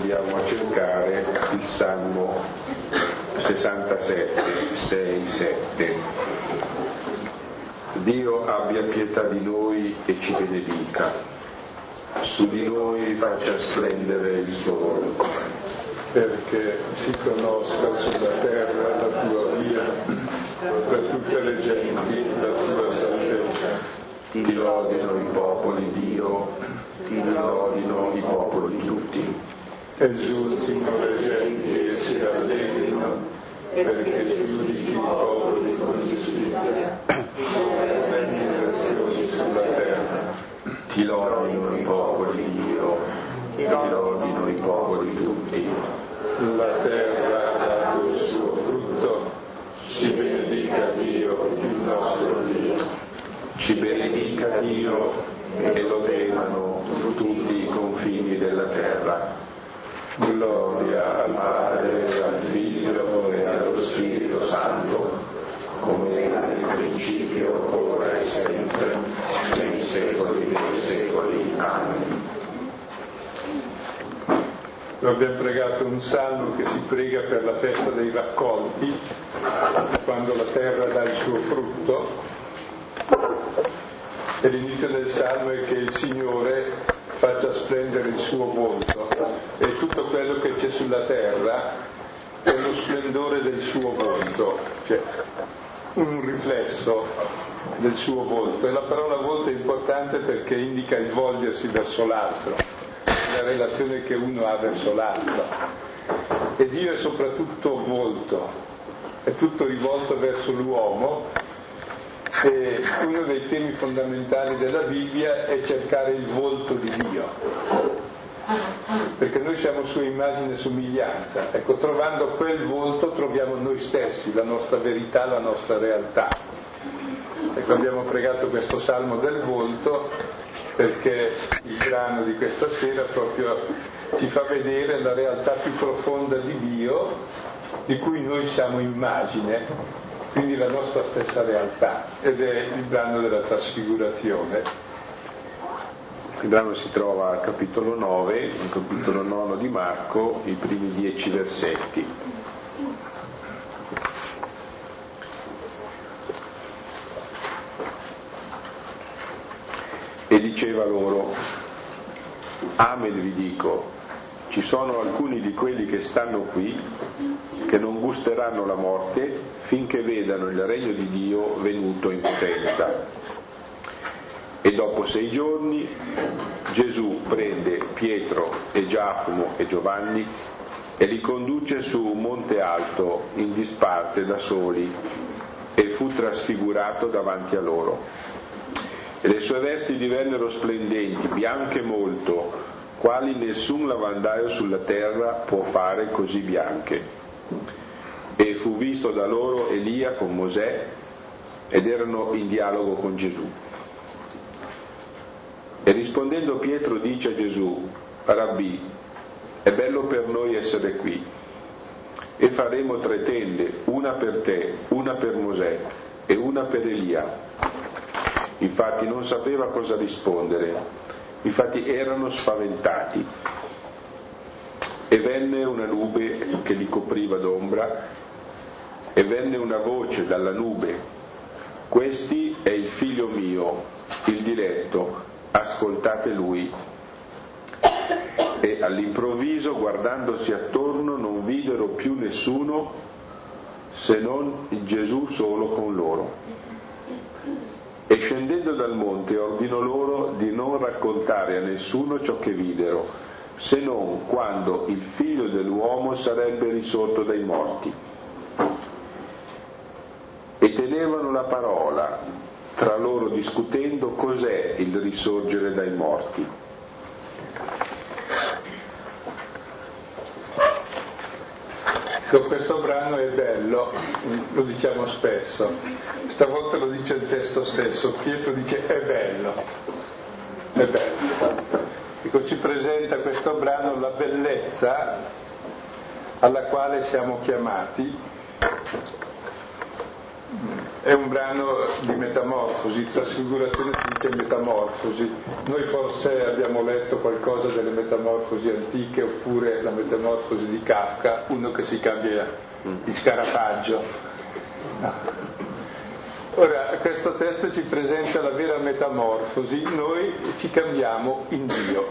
andiamo a cercare il Salmo 67, 6, 7. Dio abbia pietà di noi e ci benedica, su di noi faccia splendere il suo volto, perché si conosca sulla terra la tua via, per tutte le genti la tua salvezza. Ti lodino i popoli, Dio, ti lodino i popoli tutti. Esultino le genti e si rallegrino, perché giudichi i popoli con giustizia, le nazioni sulla terra. Ti lodino i popoli, Dio, ti lodino i popoli tutti. La terra ha dato il suo frutto, ci benedica Dio, il nostro Dio. Ci benedica Dio e lo temano tutti i confini della terra. Gloria al Padre, al Figlio e allo Spirito Santo, come era nel principio, ora e sempre, nei secoli dei secoli. Amen. Noi abbiamo pregato un salmo che si prega per la festa dei raccolti, quando la terra dà il suo frutto, e l'inizio del salmo è che il Signore faccia splendere il suo volto, e tutto quello che c'è sulla terra è lo splendore del suo volto, cioè un riflesso del suo volto. E la parola volto è importante perché indica il volgersi verso l'altro, la relazione che uno ha verso l'altro. E Dio è soprattutto volto, è tutto rivolto verso l'uomo, e uno dei temi fondamentali della Bibbia è cercare il volto di Dio, perché noi siamo sua immagine e somiglianza. Ecco, trovando quel volto troviamo noi stessi, la nostra verità, la nostra realtà. Ecco, abbiamo pregato questo salmo del volto perché il brano di questa sera proprio ci fa vedere la realtà più profonda di Dio, di cui noi siamo immagine, quindi la nostra stessa realtà, ed è il brano della trasfigurazione. Il brano si trova al capitolo 9, il capitolo 9 di Marco, i primi 10 versetti. E diceva loro: Amen vi dico, ci sono alcuni di quelli che stanno qui che non gusteranno la morte finché vedano il regno di Dio venuto in potenza. E dopo 6 giorni Gesù prende Pietro e Giacomo e Giovanni e li conduce su un monte alto in disparte da soli, e fu trasfigurato davanti a loro. E le sue vesti divennero splendenti, bianche molto, quali nessun lavandaio sulla terra può fare così bianche. E fu visto da loro Elia con Mosè, ed erano in dialogo con Gesù. E rispondendo Pietro dice a Gesù: Rabbì, è bello per noi essere qui, e faremo 3 tende, una per te, una per Mosè e una per Elia. Infatti non sapeva cosa rispondere, infatti erano spaventati. E venne una nube che li copriva d'ombra, e venne una voce dalla nube: Questi è il figlio mio, il diletto, ascoltate lui. E all'improvviso, guardandosi attorno, non videro più nessuno se non Gesù solo con loro. E scendendo dal monte ordinò loro di non raccontare a nessuno ciò che videro, se non quando il figlio dell'uomo sarebbe risorto dai morti. E tenevano la parola, tra loro discutendo cos'è il risorgere dai morti. Questo brano è bello, lo diciamo spesso, stavolta lo dice il testo stesso. Pietro dice è bello, è bello. Ecco, ci presenta questo brano la bellezza alla quale siamo chiamati è un brano di metamorfosi, trasfigurazione si dice metamorfosi. Noi forse abbiamo letto qualcosa delle metamorfosi antiche, oppure la metamorfosi di Kafka, uno che si cambia di scarafaggio. No. Ora, questo testo ci presenta la vera metamorfosi, noi ci cambiamo in Dio.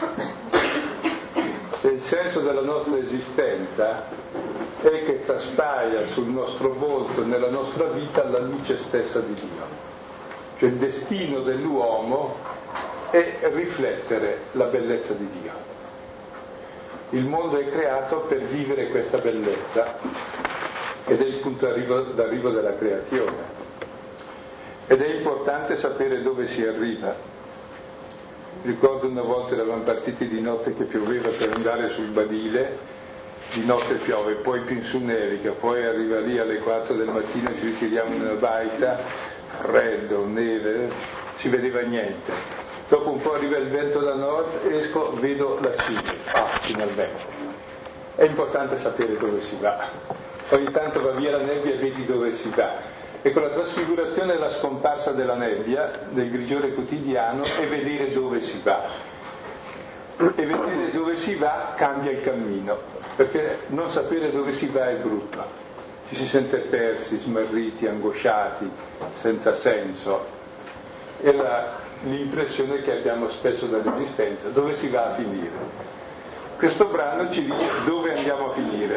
Cioè, il senso della nostra esistenza è che traspaia sul nostro volto, nella nostra vita, la luce stessa di Dio. Cioè il destino dell'uomo è riflettere la bellezza di Dio. Il mondo è creato per vivere questa bellezza ed è il punto d'arrivo della creazione. Ed è importante sapere dove si arriva. Ricordo una volta eravamo partiti di notte che pioveva per andare sul Badile, di notte piove, poi più in su nevica, poi arriva lì alle 4 del mattino, ci ritiriamo nella baita, freddo, neve, si vedeva niente. Dopo un po' arriva il vento da nord, esco, vedo la cima, finalmente. È importante sapere dove si va. Ogni tanto va via la nebbia e vedi dove si va. E con la trasfigurazione è la scomparsa della nebbia, del grigiore quotidiano, e vedere dove si va. E vedere dove si va cambia il cammino, perché non sapere dove si va è brutto. Ci si sente persi, smarriti, angosciati, senza senso. È l'impressione che abbiamo spesso dall'esistenza, dove si va a finire. Questo brano ci dice dove andiamo a finire.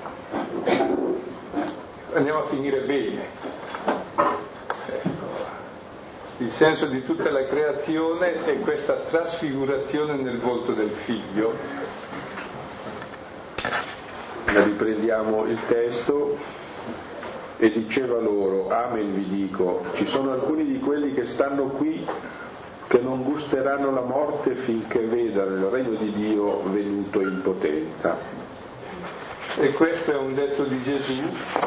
Andiamo a finire bene. Il senso di tutta la creazione è questa trasfigurazione nel volto del Figlio. Riprendiamo il testo. E diceva loro: Amen vi dico, ci sono alcuni di quelli che stanno qui che non gusteranno la morte finché vedano il regno di Dio venuto in potenza. E questo è un detto di Gesù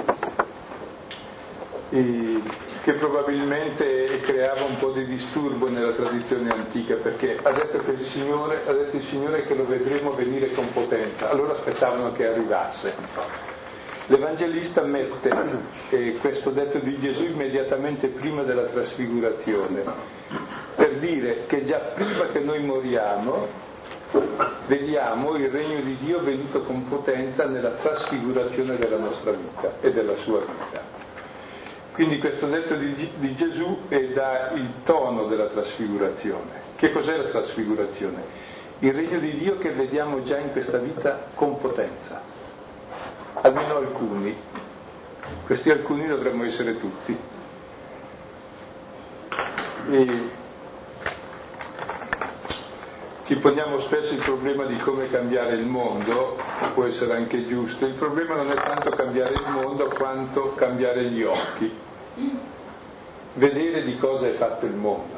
che probabilmente creava un po' di disturbo nella tradizione antica, perché ha detto il Signore che lo vedremo venire con potenza, allora aspettavano che arrivasse. L'Evangelista mette questo detto di Gesù immediatamente prima della trasfigurazione, per dire che già prima che noi moriamo vediamo il regno di Dio venuto con potenza nella trasfigurazione della nostra vita e della sua vita. Quindi questo detto di Gesù dà il tono della trasfigurazione. Che cos'è la trasfigurazione? Il regno di Dio che vediamo già in questa vita con potenza. Almeno alcuni. Questi alcuni dovremmo essere tutti. E ci poniamo spesso il problema di come cambiare il mondo, può essere anche giusto. Il problema non è tanto cambiare il mondo quanto cambiare gli occhi, vedere di cosa è fatto il mondo.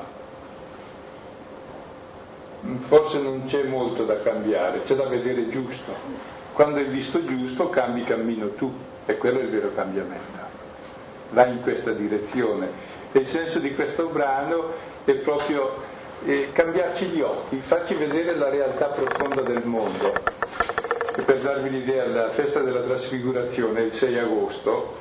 Forse non c'è molto da cambiare, c'è da vedere giusto. Quando hai visto giusto cambi cammino tu, e quello è il vero cambiamento. Va in questa direzione. E il senso di questo brano è proprio cambiarci gli occhi, farci vedere la realtà profonda del mondo. E per darvi l'idea, la festa della trasfigurazione è il 6 agosto,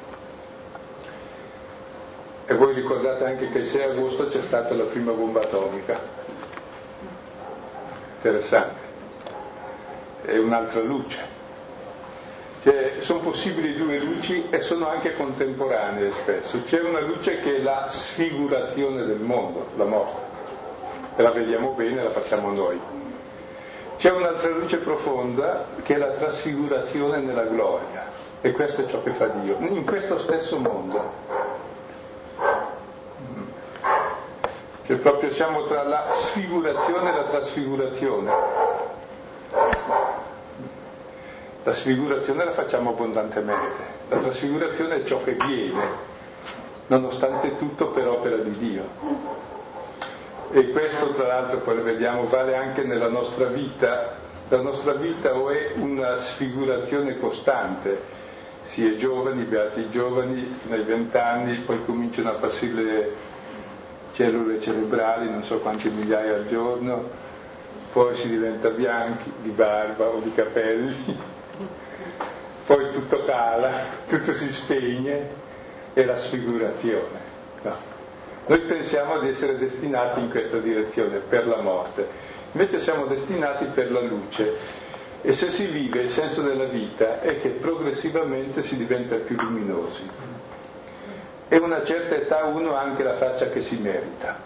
e voi ricordate anche che il 6 agosto c'è stata la prima bomba atomica. Interessante. È un'altra luce. Cioè, sono possibili due luci e sono anche contemporanee spesso. C'è una luce che è la sfigurazione del mondo, la morte. E la vediamo bene, la facciamo noi. C'è un'altra luce profonda che è la trasfigurazione nella gloria, e questo è ciò che fa Dio in questo stesso mondo. Cioè proprio siamo tra la sfigurazione e la trasfigurazione. La sfigurazione la facciamo abbondantemente, la trasfigurazione è ciò che viene, nonostante tutto per opera di Dio. E questo tra l'altro poi lo vediamo vale anche nella nostra vita. La nostra vita o è una sfigurazione costante, si è giovani, beati i giovani, fino ai 20 anni, poi cominciano a passare le cellule cerebrali, non so quante migliaia al giorno, poi si diventa bianchi, di barba o di capelli, poi tutto cala, tutto si spegne, è la sfigurazione. No. Noi pensiamo di essere destinati in questa direzione, per la morte, invece siamo destinati per la luce, e se si vive il senso della vita è che progressivamente si diventa più luminosi, e a una certa età uno ha anche la faccia che si merita.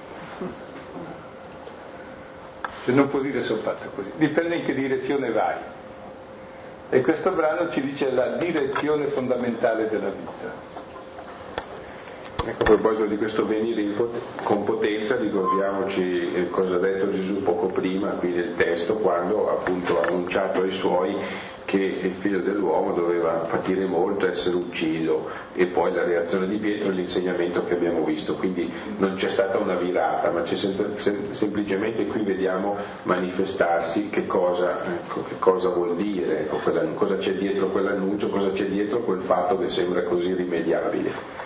Se non può dire sono fatto così, dipende in che direzione vai, e questo brano ci dice la direzione fondamentale della vita. Ecco, a proposito di questo venire con potenza, ricordiamoci cosa ha detto Gesù poco prima qui nel testo, quando appunto ha annunciato ai suoi che il figlio dell'uomo doveva patire molto, essere ucciso, e poi la reazione di Pietro e l'insegnamento che abbiamo visto. Quindi non c'è stata una virata, ma c'è semplicemente qui vediamo manifestarsi che cosa vuol dire, cosa c'è dietro quell'annuncio, cosa c'è dietro quel fatto che sembra così irrimediabile.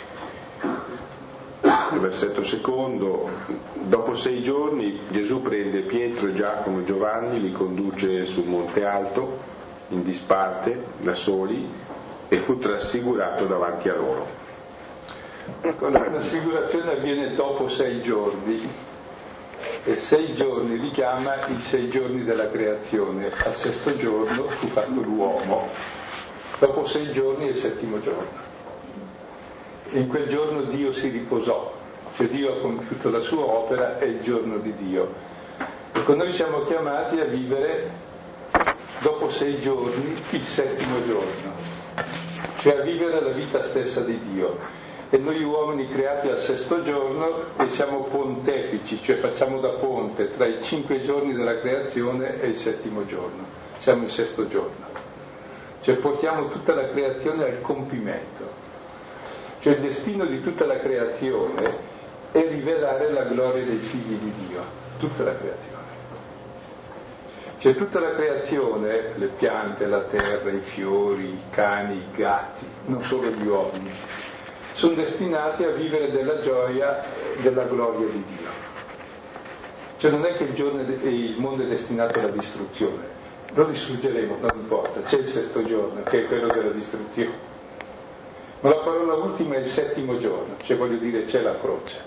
Versetto secondo: dopo 6 giorni Gesù prende Pietro, Giacomo e Giovanni, li conduce sul monte alto, in disparte, da soli, e fu trasfigurato davanti a loro. La trasfigurazione avviene dopo 6 giorni, e 6 giorni richiama i 6 giorni della creazione. Al 6° giorno fu fatto l'uomo, dopo 6 giorni è il 7° giorno. In quel giorno Dio si riposò, cioè Dio ha compiuto la sua opera, è il giorno di Dio. Ecco, noi siamo chiamati a vivere dopo 6 giorni il 7° giorno, cioè a vivere la vita stessa di Dio. E noi uomini creati al 6° giorno e siamo pontefici, cioè facciamo da ponte tra i 5 giorni della creazione e il 7° giorno. Siamo il 6° giorno, cioè portiamo tutta la creazione al compimento. Cioè il destino di tutta la creazione è rivelare la gloria dei figli di Dio, tutta la creazione. Cioè tutta la creazione, le piante, la terra, i fiori, i cani, i gatti, non solo gli uomini, sono destinati a vivere della gioia, della gloria di Dio. Cioè non è che il mondo è destinato alla distruzione, lo distruggeremo, non importa, c'è il 6° giorno che è quello della distruzione. Ma la parola ultima è il 7° giorno, cioè voglio dire c'è la croce,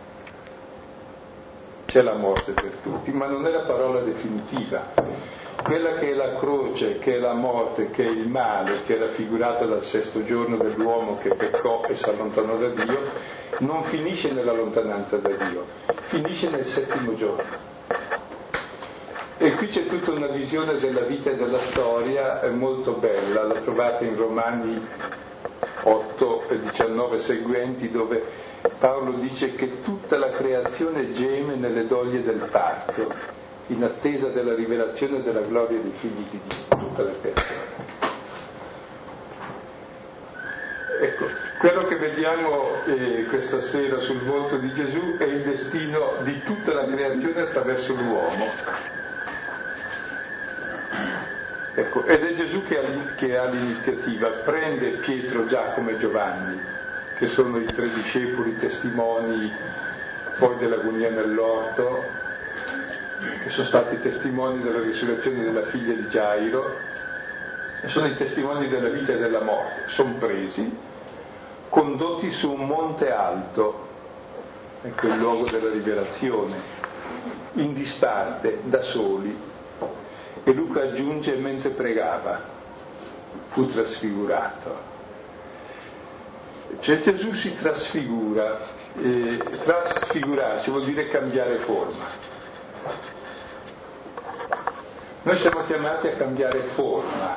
c'è la morte per tutti, ma non è la parola definitiva. Quella che è la croce, che è la morte, che è il male, che è raffigurata dal 6° giorno dell'uomo che peccò e si allontanò da Dio, non finisce nella lontananza da Dio, finisce nel 7° giorno. E qui c'è tutta una visione della vita e della storia molto bella, la trovate in Romani 8 e 19 seguenti, dove Paolo dice che tutta la creazione geme nelle doglie del parto, in attesa della rivelazione della gloria dei figli di Dio, tutta la creazione. Ecco, quello che vediamo questa sera sul volto di Gesù è il destino di tutta la creazione attraverso l'uomo. Ecco, ed è Gesù che ha l'iniziativa, prende Pietro, Giacomo e Giovanni, che sono i 3 discepoli testimoni poi dell'agonia nell'orto, che sono stati testimoni della risurrezione della figlia di Gairo, e sono i testimoni della vita e della morte. Sono presi, condotti su un monte alto, ecco il luogo della rivelazione, in disparte, da soli. E Luca aggiunge: mentre pregava fu trasfigurato. Cioè Gesù si trasfigura, trasfigurarsi vuol dire cambiare forma. Noi siamo chiamati a cambiare forma,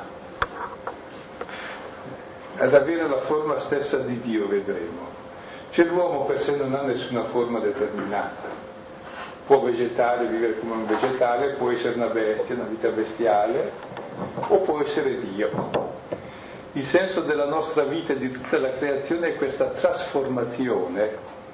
ad avere la forma stessa di Dio, vedremo. Cioè l'uomo per sé non ha nessuna forma determinata. Può vegetare, vivere come un vegetale, può essere una bestia, una vita bestiale, o può essere Dio. Il senso della nostra vita e di tutta la creazione è questa trasformazione.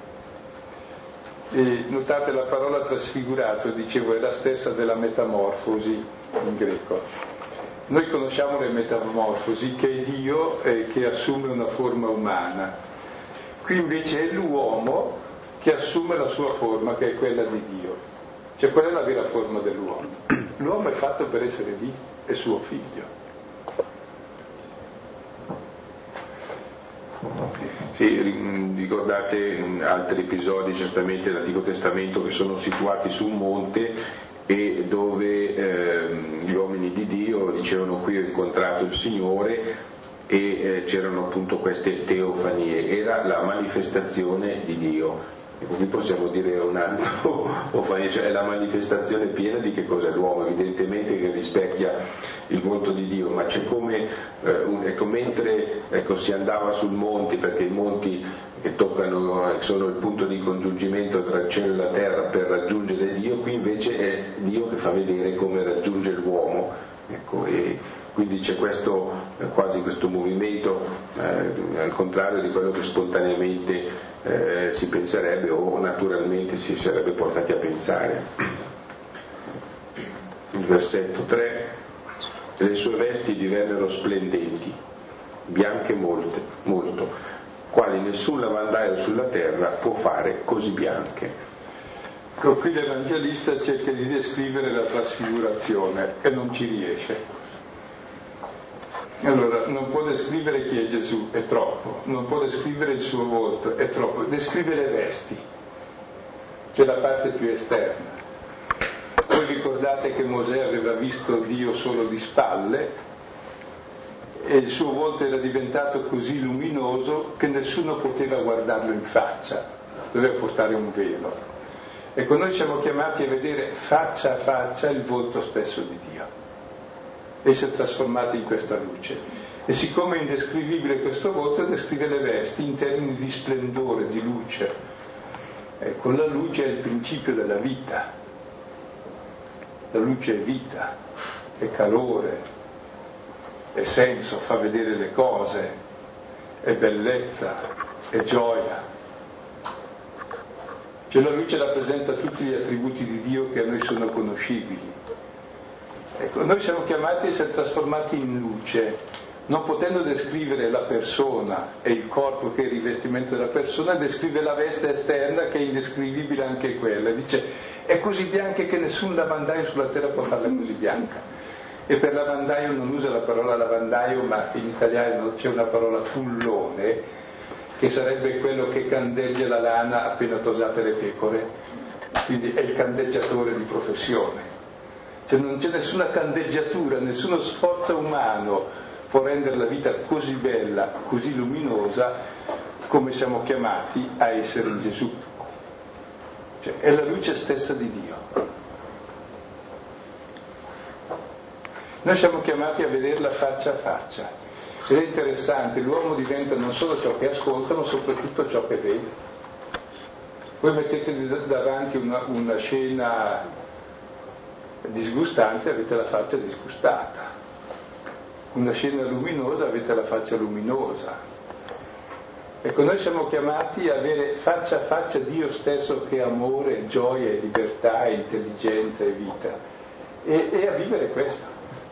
E notate la parola trasfigurato, dicevo, è la stessa della metamorfosi in greco. Noi conosciamo le metamorfosi, che è Dio che assume una forma umana. Qui invece è l'uomo che assume la sua forma, che è quella di Dio. Cioè quella è la vera forma dell'uomo. L'uomo è fatto per essere Dio, è suo figlio. Sì, ricordate altri episodi certamente dell'Antico Testamento che sono situati su un monte e dove gli uomini di Dio dicevano: qui ho incontrato il Signore, e c'erano appunto queste teofanie, era la manifestazione di Dio. E qui possiamo dire un altro, cioè è la manifestazione piena di che cosa è l'uomo, evidentemente che rispecchia il volto di Dio, ma c'è come, mentre si andava sul monte, perché i monti che toccano sono il punto di congiungimento tra il cielo e la terra per raggiungere Dio, qui invece è Dio che fa vedere come raggiunge l'uomo, ecco, e quindi c'è quasi questo movimento al contrario di quello che spontaneamente si penserebbe o naturalmente si sarebbe portati a pensare. Il versetto 3: le sue vesti divennero splendenti, bianche molto, quali nessun lavandaio sulla terra può fare così bianche. Qui l'Evangelista cerca di descrivere la trasfigurazione e non ci riesce. Allora, non può descrivere chi è Gesù, è troppo, non può descrivere il suo volto, è troppo, descrive le vesti, c'è la parte più esterna. Voi ricordate che Mosè aveva visto Dio solo di spalle e il suo volto era diventato così luminoso che nessuno poteva guardarlo in faccia, doveva portare un velo. Ecco, noi siamo chiamati a vedere faccia a faccia il volto stesso di Dio, essere trasformati in questa luce. E siccome è indescrivibile questo volto, descrive le vesti in termini di splendore, di luce. Ecco, la luce è il principio della vita. La luce è vita, è calore, è senso, fa vedere le cose, è bellezza, è gioia. Cioè la luce rappresenta tutti gli attributi di Dio che a noi sono conoscibili. Ecco, noi siamo chiamati a essere trasformati in luce, non potendo descrivere la persona e il corpo che è il rivestimento della persona, descrive la veste esterna che è indescrivibile anche quella. Dice: è così bianca che nessun lavandaio sulla terra può farla così bianca. E per lavandaio non usa la parola lavandaio, ma in italiano c'è una parola fullone, che sarebbe quello che candeggia la lana appena tosate le pecore, quindi è il candeggiatore di professione. Cioè non c'è nessuna candeggiatura, nessuno sforzo umano può rendere la vita così bella, così luminosa, come siamo chiamati a essere in Gesù. Cioè è la luce stessa di Dio. Noi siamo chiamati a vederla faccia a faccia. Ed è interessante, l'uomo diventa non solo ciò che ascolta, ma soprattutto ciò che vede. Voi mettete davanti una scena disgustante, avete la faccia disgustata. Una scena luminosa, avete la faccia luminosa. Ecco, noi siamo chiamati a avere faccia a faccia Dio stesso che è amore, gioia, libertà, intelligenza e vita. E a vivere questo,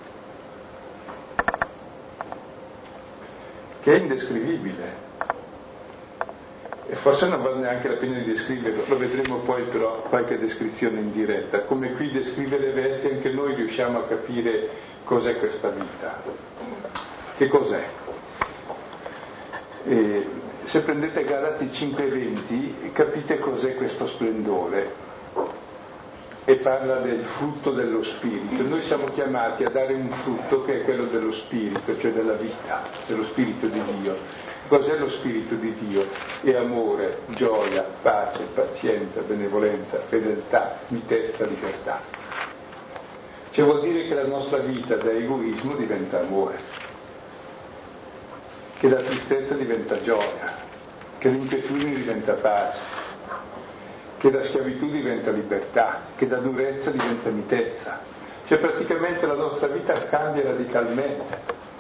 che è indescrivibile. E forse non vale neanche la pena di descriverlo, lo vedremo poi però qualche descrizione in diretta. Come qui descrive le vesti, anche noi riusciamo a capire cos'è questa vita. Che cos'è? Se prendete Galati 5:20 capite cos'è questo splendore e parla del frutto dello Spirito. Noi siamo chiamati a dare un frutto che è quello dello Spirito, cioè della vita, dello Spirito di Dio. Cos'è lo Spirito di Dio? È amore, gioia, pace, pazienza, benevolenza, fedeltà, mitezza, libertà. Cioè vuol dire che la nostra vita da egoismo diventa amore, che la tristezza diventa gioia, che l'inquietudine diventa pace, che la schiavitù diventa libertà, che la durezza diventa mitezza. Cioè praticamente la nostra vita cambia radicalmente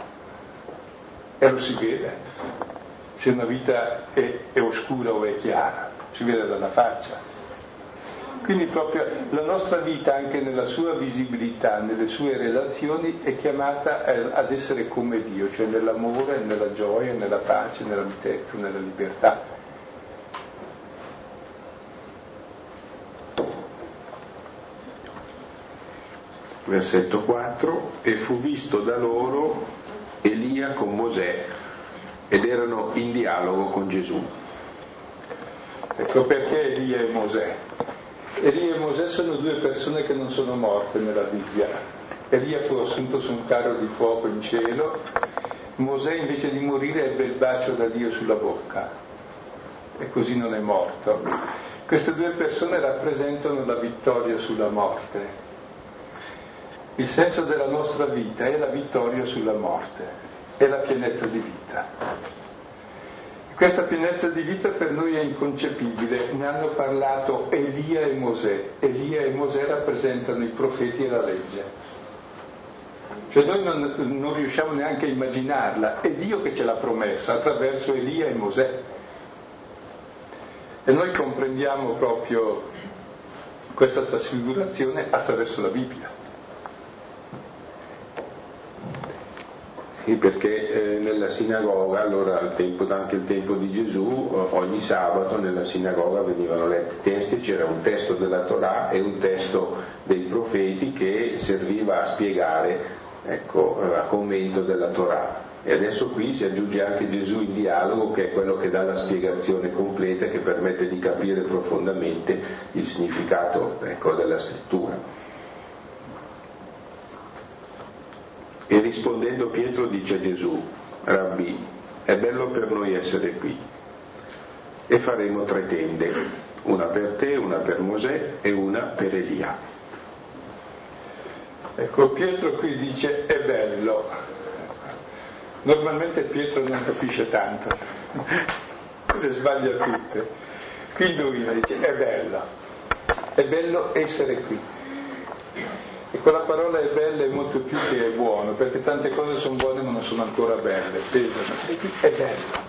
e lo si vede. Se una vita è oscura o è chiara, si vede dalla faccia. Quindi proprio la nostra vita, anche nella sua visibilità, nelle sue relazioni, è chiamata ad essere come Dio, cioè nell'amore, nella gioia, nella pace, nella mitezza, nella libertà. Versetto 4: e fu visto da loro Elia con Mosè ed erano in dialogo con Gesù. Ecco perché Elia e Mosè. Elia e Mosè sono due persone che non sono morte nella Bibbia. Elia fu assunto su un carro di fuoco in cielo, Mosè invece di morire ebbe il bacio da Dio sulla bocca e così non è morto. Queste due persone rappresentano la vittoria sulla morte. Il senso della nostra vita è la vittoria sulla morte, è la pienezza di vita. Questa pienezza di vita per noi è inconcepibile, ne hanno parlato Elia e Mosè. Elia e Mosè rappresentano i profeti e la legge. Cioè noi non riusciamo neanche a immaginarla, è Dio che ce l'ha promessa attraverso Elia e Mosè. E noi comprendiamo proprio questa trasfigurazione attraverso la Bibbia. Sì, perché nella sinagoga, allora anche il tempo di Gesù, ogni sabato nella sinagoga venivano letti testi, c'era un testo della Torah e un testo dei profeti che serviva a spiegare, a commento della Torah. E adesso qui si aggiunge anche Gesù in dialogo, che è quello che dà la spiegazione completa, che permette di capire profondamente il significato della scrittura. E rispondendo Pietro dice a Gesù: Rabbì, è bello per noi essere qui e faremo 3 tende, una per te, una per Mosè e una per Elia. Ecco, Pietro qui dice è bello. Normalmente Pietro non capisce tanto, le sbaglia tutte. Qui lui dice è bello essere qui. E quella parola è bella è molto più che è buono, perché tante cose sono buone ma non sono ancora belle, pesano. E qui è bello.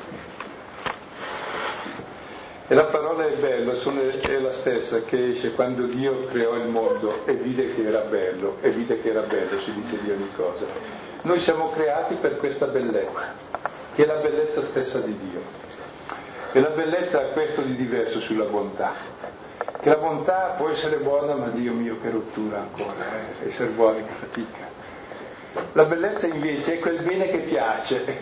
E la parola è bello è la stessa che esce quando Dio creò il mondo e vide che era bello, si dice di ogni cosa. Noi siamo creati per questa bellezza, che è la bellezza stessa di Dio. E la bellezza ha questo di diverso sulla bontà. Che la bontà può essere buona, ma Dio mio che rottura ancora, essere buoni che fatica. La bellezza invece è quel bene che piace.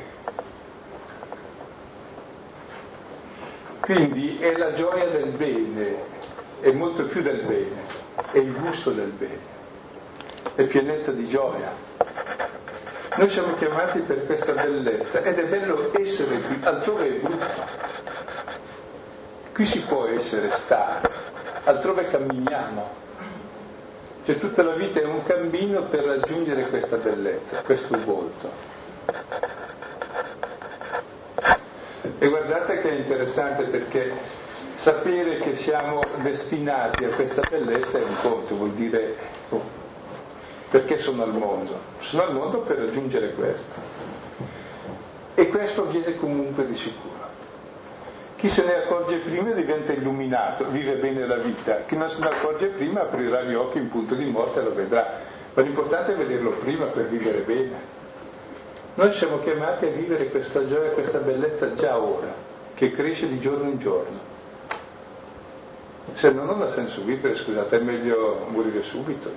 Quindi è la gioia del bene, è molto più del bene, è il gusto del bene, è pienezza di gioia. Noi siamo chiamati per questa bellezza ed è bello essere qui, altrove è brutto. Qui si può stare, altrove camminiamo. Cioè tutta la vita è un cammino per raggiungere questa bellezza, questo volto. E guardate che è interessante, perché sapere che siamo destinati a questa bellezza è un conto, vuol dire perché sono al mondo? Sono al mondo per raggiungere questo. E questo viene comunque di sicuro. Chi se ne accorge prima diventa illuminato, vive bene la vita. Chi non se ne accorge prima aprirà gli occhi in punto di morte e lo vedrà. Ma l'importante è vederlo prima per vivere bene. Noi siamo chiamati a vivere questa gioia, questa bellezza già ora, che cresce di giorno in giorno. Se no non ha senso vivere, scusate, è meglio morire subito.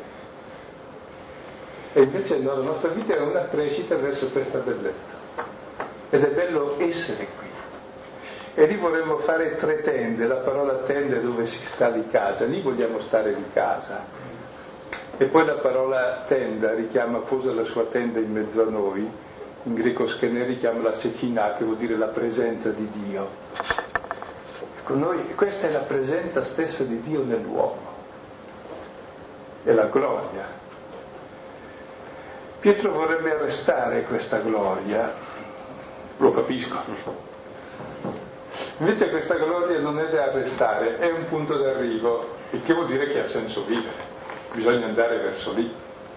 E invece no, la nostra vita è una crescita verso questa bellezza. Ed è bello essere qui. E lì vorremmo fare 3 tende, la parola tende è dove si sta di casa, lì vogliamo stare di casa. E poi la parola tenda richiama, posa la sua tenda in mezzo a noi, in greco schene richiama la Shekinah, che vuol dire la presenza di Dio. Ecco, questa è la presenza stessa di Dio nell'uomo, è la gloria. Pietro vorrebbe arrestare questa gloria, lo capisco. Invece questa gloria non è da arrestare, è un punto d'arrivo, il che vuol dire che ha senso vivere, bisogna andare verso lì.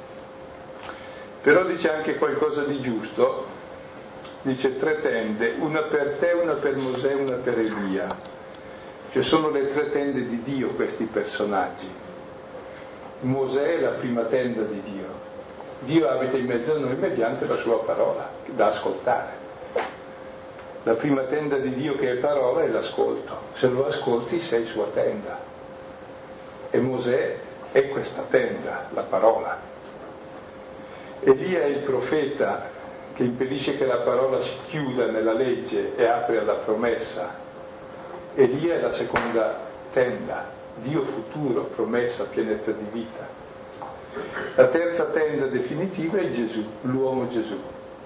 Però dice anche qualcosa di giusto, dice 3 tende, una per te, una per Mosè, una per Elia. Cioè sono le 3 tende di Dio questi personaggi. Mosè è la prima tenda di Dio. Dio abita in mezzo a noi mediante la sua parola, da ascoltare. La prima tenda di Dio che è parola è l'ascolto. Se lo ascolti sei sua tenda. E Mosè è questa tenda, la parola. Elia è il profeta che impedisce che la parola si chiuda nella legge e apre alla promessa. Elia è la seconda tenda, Dio futuro, promessa, pienezza di vita. La terza tenda definitiva è Gesù, l'uomo Gesù.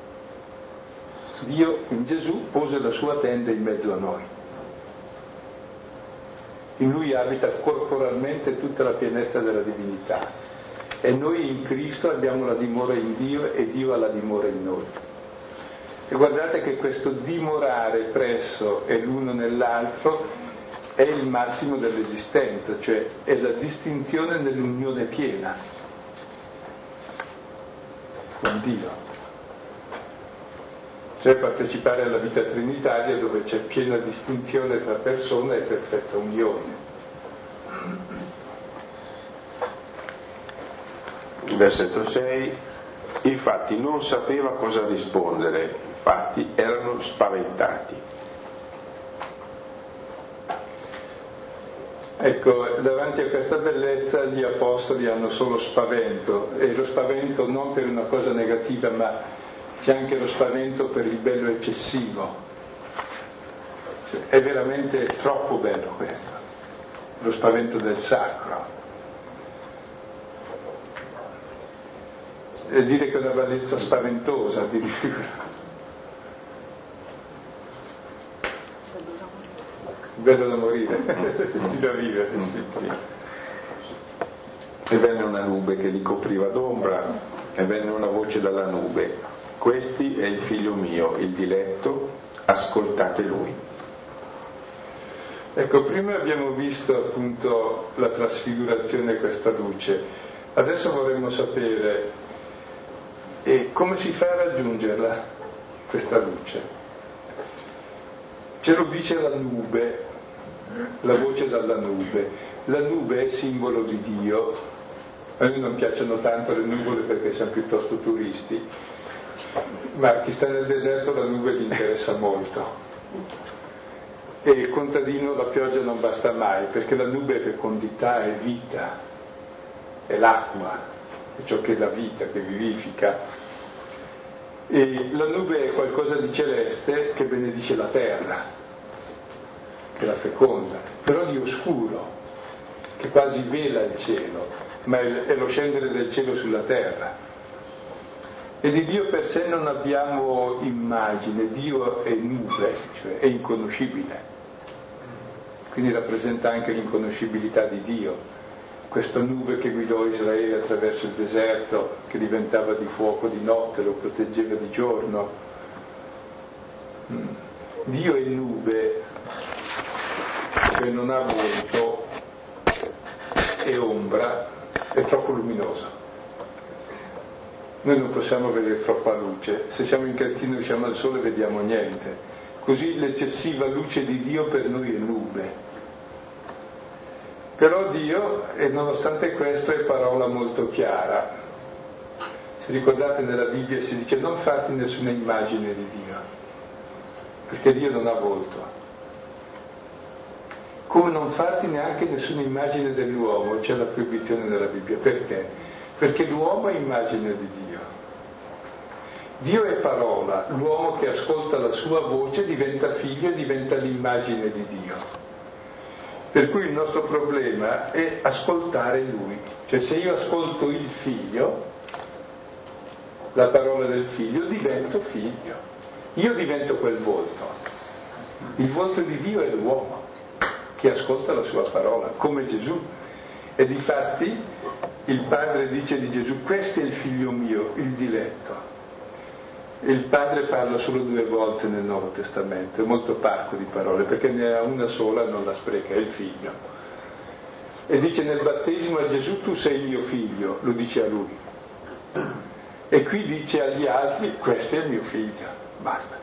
Dio in Gesù pose la sua tenda in mezzo a noi. In lui abita corporalmente tutta la pienezza della divinità e noi in Cristo abbiamo la dimora in Dio e Dio ha la dimora in noi. E guardate che questo dimorare presso e l'uno nell'altro è il massimo dell'esistenza, cioè è la distinzione nell'unione piena con Dio. Cioè partecipare alla vita trinitaria dove c'è piena distinzione tra persone e perfetta unione. Versetto 6. Infatti non sapeva cosa rispondere, infatti erano spaventati. Ecco, davanti a questa bellezza gli apostoli hanno solo spavento, e lo spavento non per una cosa negativa, ma c'è anche lo spavento per il bello eccessivo. Cioè, è veramente troppo bello questo, lo spavento del sacro. E dire che è una bellezza spaventosa addirittura. Bello da morire, da vivere, sì. E venne una nube che li copriva d'ombra, e venne una voce dalla nube: questi è il figlio mio, il diletto, ascoltate lui. Ecco, prima abbiamo visto appunto la trasfigurazione, questa luce. Adesso vorremmo sapere come si fa a raggiungerla, questa luce. Ce lo dice la nube, la voce dalla nube. La nube è simbolo di Dio. A noi non piacciono tanto le nuvole perché siamo piuttosto turisti, ma chi sta nel deserto la nube gli interessa molto. E il contadino la pioggia non basta mai, perché la nube è fecondità, è vita, è l'acqua, è ciò che è la vita, che vivifica. E la nube è qualcosa di celeste che benedice la terra, che la feconda, però di oscuro, che quasi vela il cielo, ma è lo scendere del cielo sulla terra. E di Dio per sé non abbiamo immagine, Dio è nube, cioè è inconoscibile, quindi rappresenta anche l'inconoscibilità di Dio. Questa nube che guidò Israele attraverso il deserto, che diventava di fuoco di notte, lo proteggeva di giorno. Dio è nube, che non ha volto, è ombra, è troppo luminoso. Noi non possiamo vedere troppa luce, se siamo in cartino e usciamo al sole vediamo niente. Così l'eccessiva luce di Dio per noi è nube. Però Dio, e nonostante questo, è parola molto chiara. Se ricordate nella Bibbia si dice: non fate nessuna immagine di Dio, perché Dio non ha volto. Come non farti neanche nessuna immagine dell'uomo, c'è la proibizione nella Bibbia. Perché? Perché l'uomo è immagine di Dio. Dio è parola, l'uomo che ascolta la sua voce diventa figlio e diventa l'immagine di Dio. Per cui il nostro problema è ascoltare Lui. Cioè se io ascolto il figlio, la parola del figlio, divento figlio. Io divento quel volto. Il volto di Dio è l'uomo che ascolta la sua parola, come Gesù. E difatti il Padre dice di Gesù: questo è il figlio mio, il diletto. E il Padre parla solo 2 volte nel Nuovo Testamento, è molto parco di parole, perché ne ha una sola, non la spreca, è il figlio. E dice nel battesimo a Gesù: tu sei il mio figlio, lo dice a lui. E qui dice agli altri: questo è il mio figlio, basta.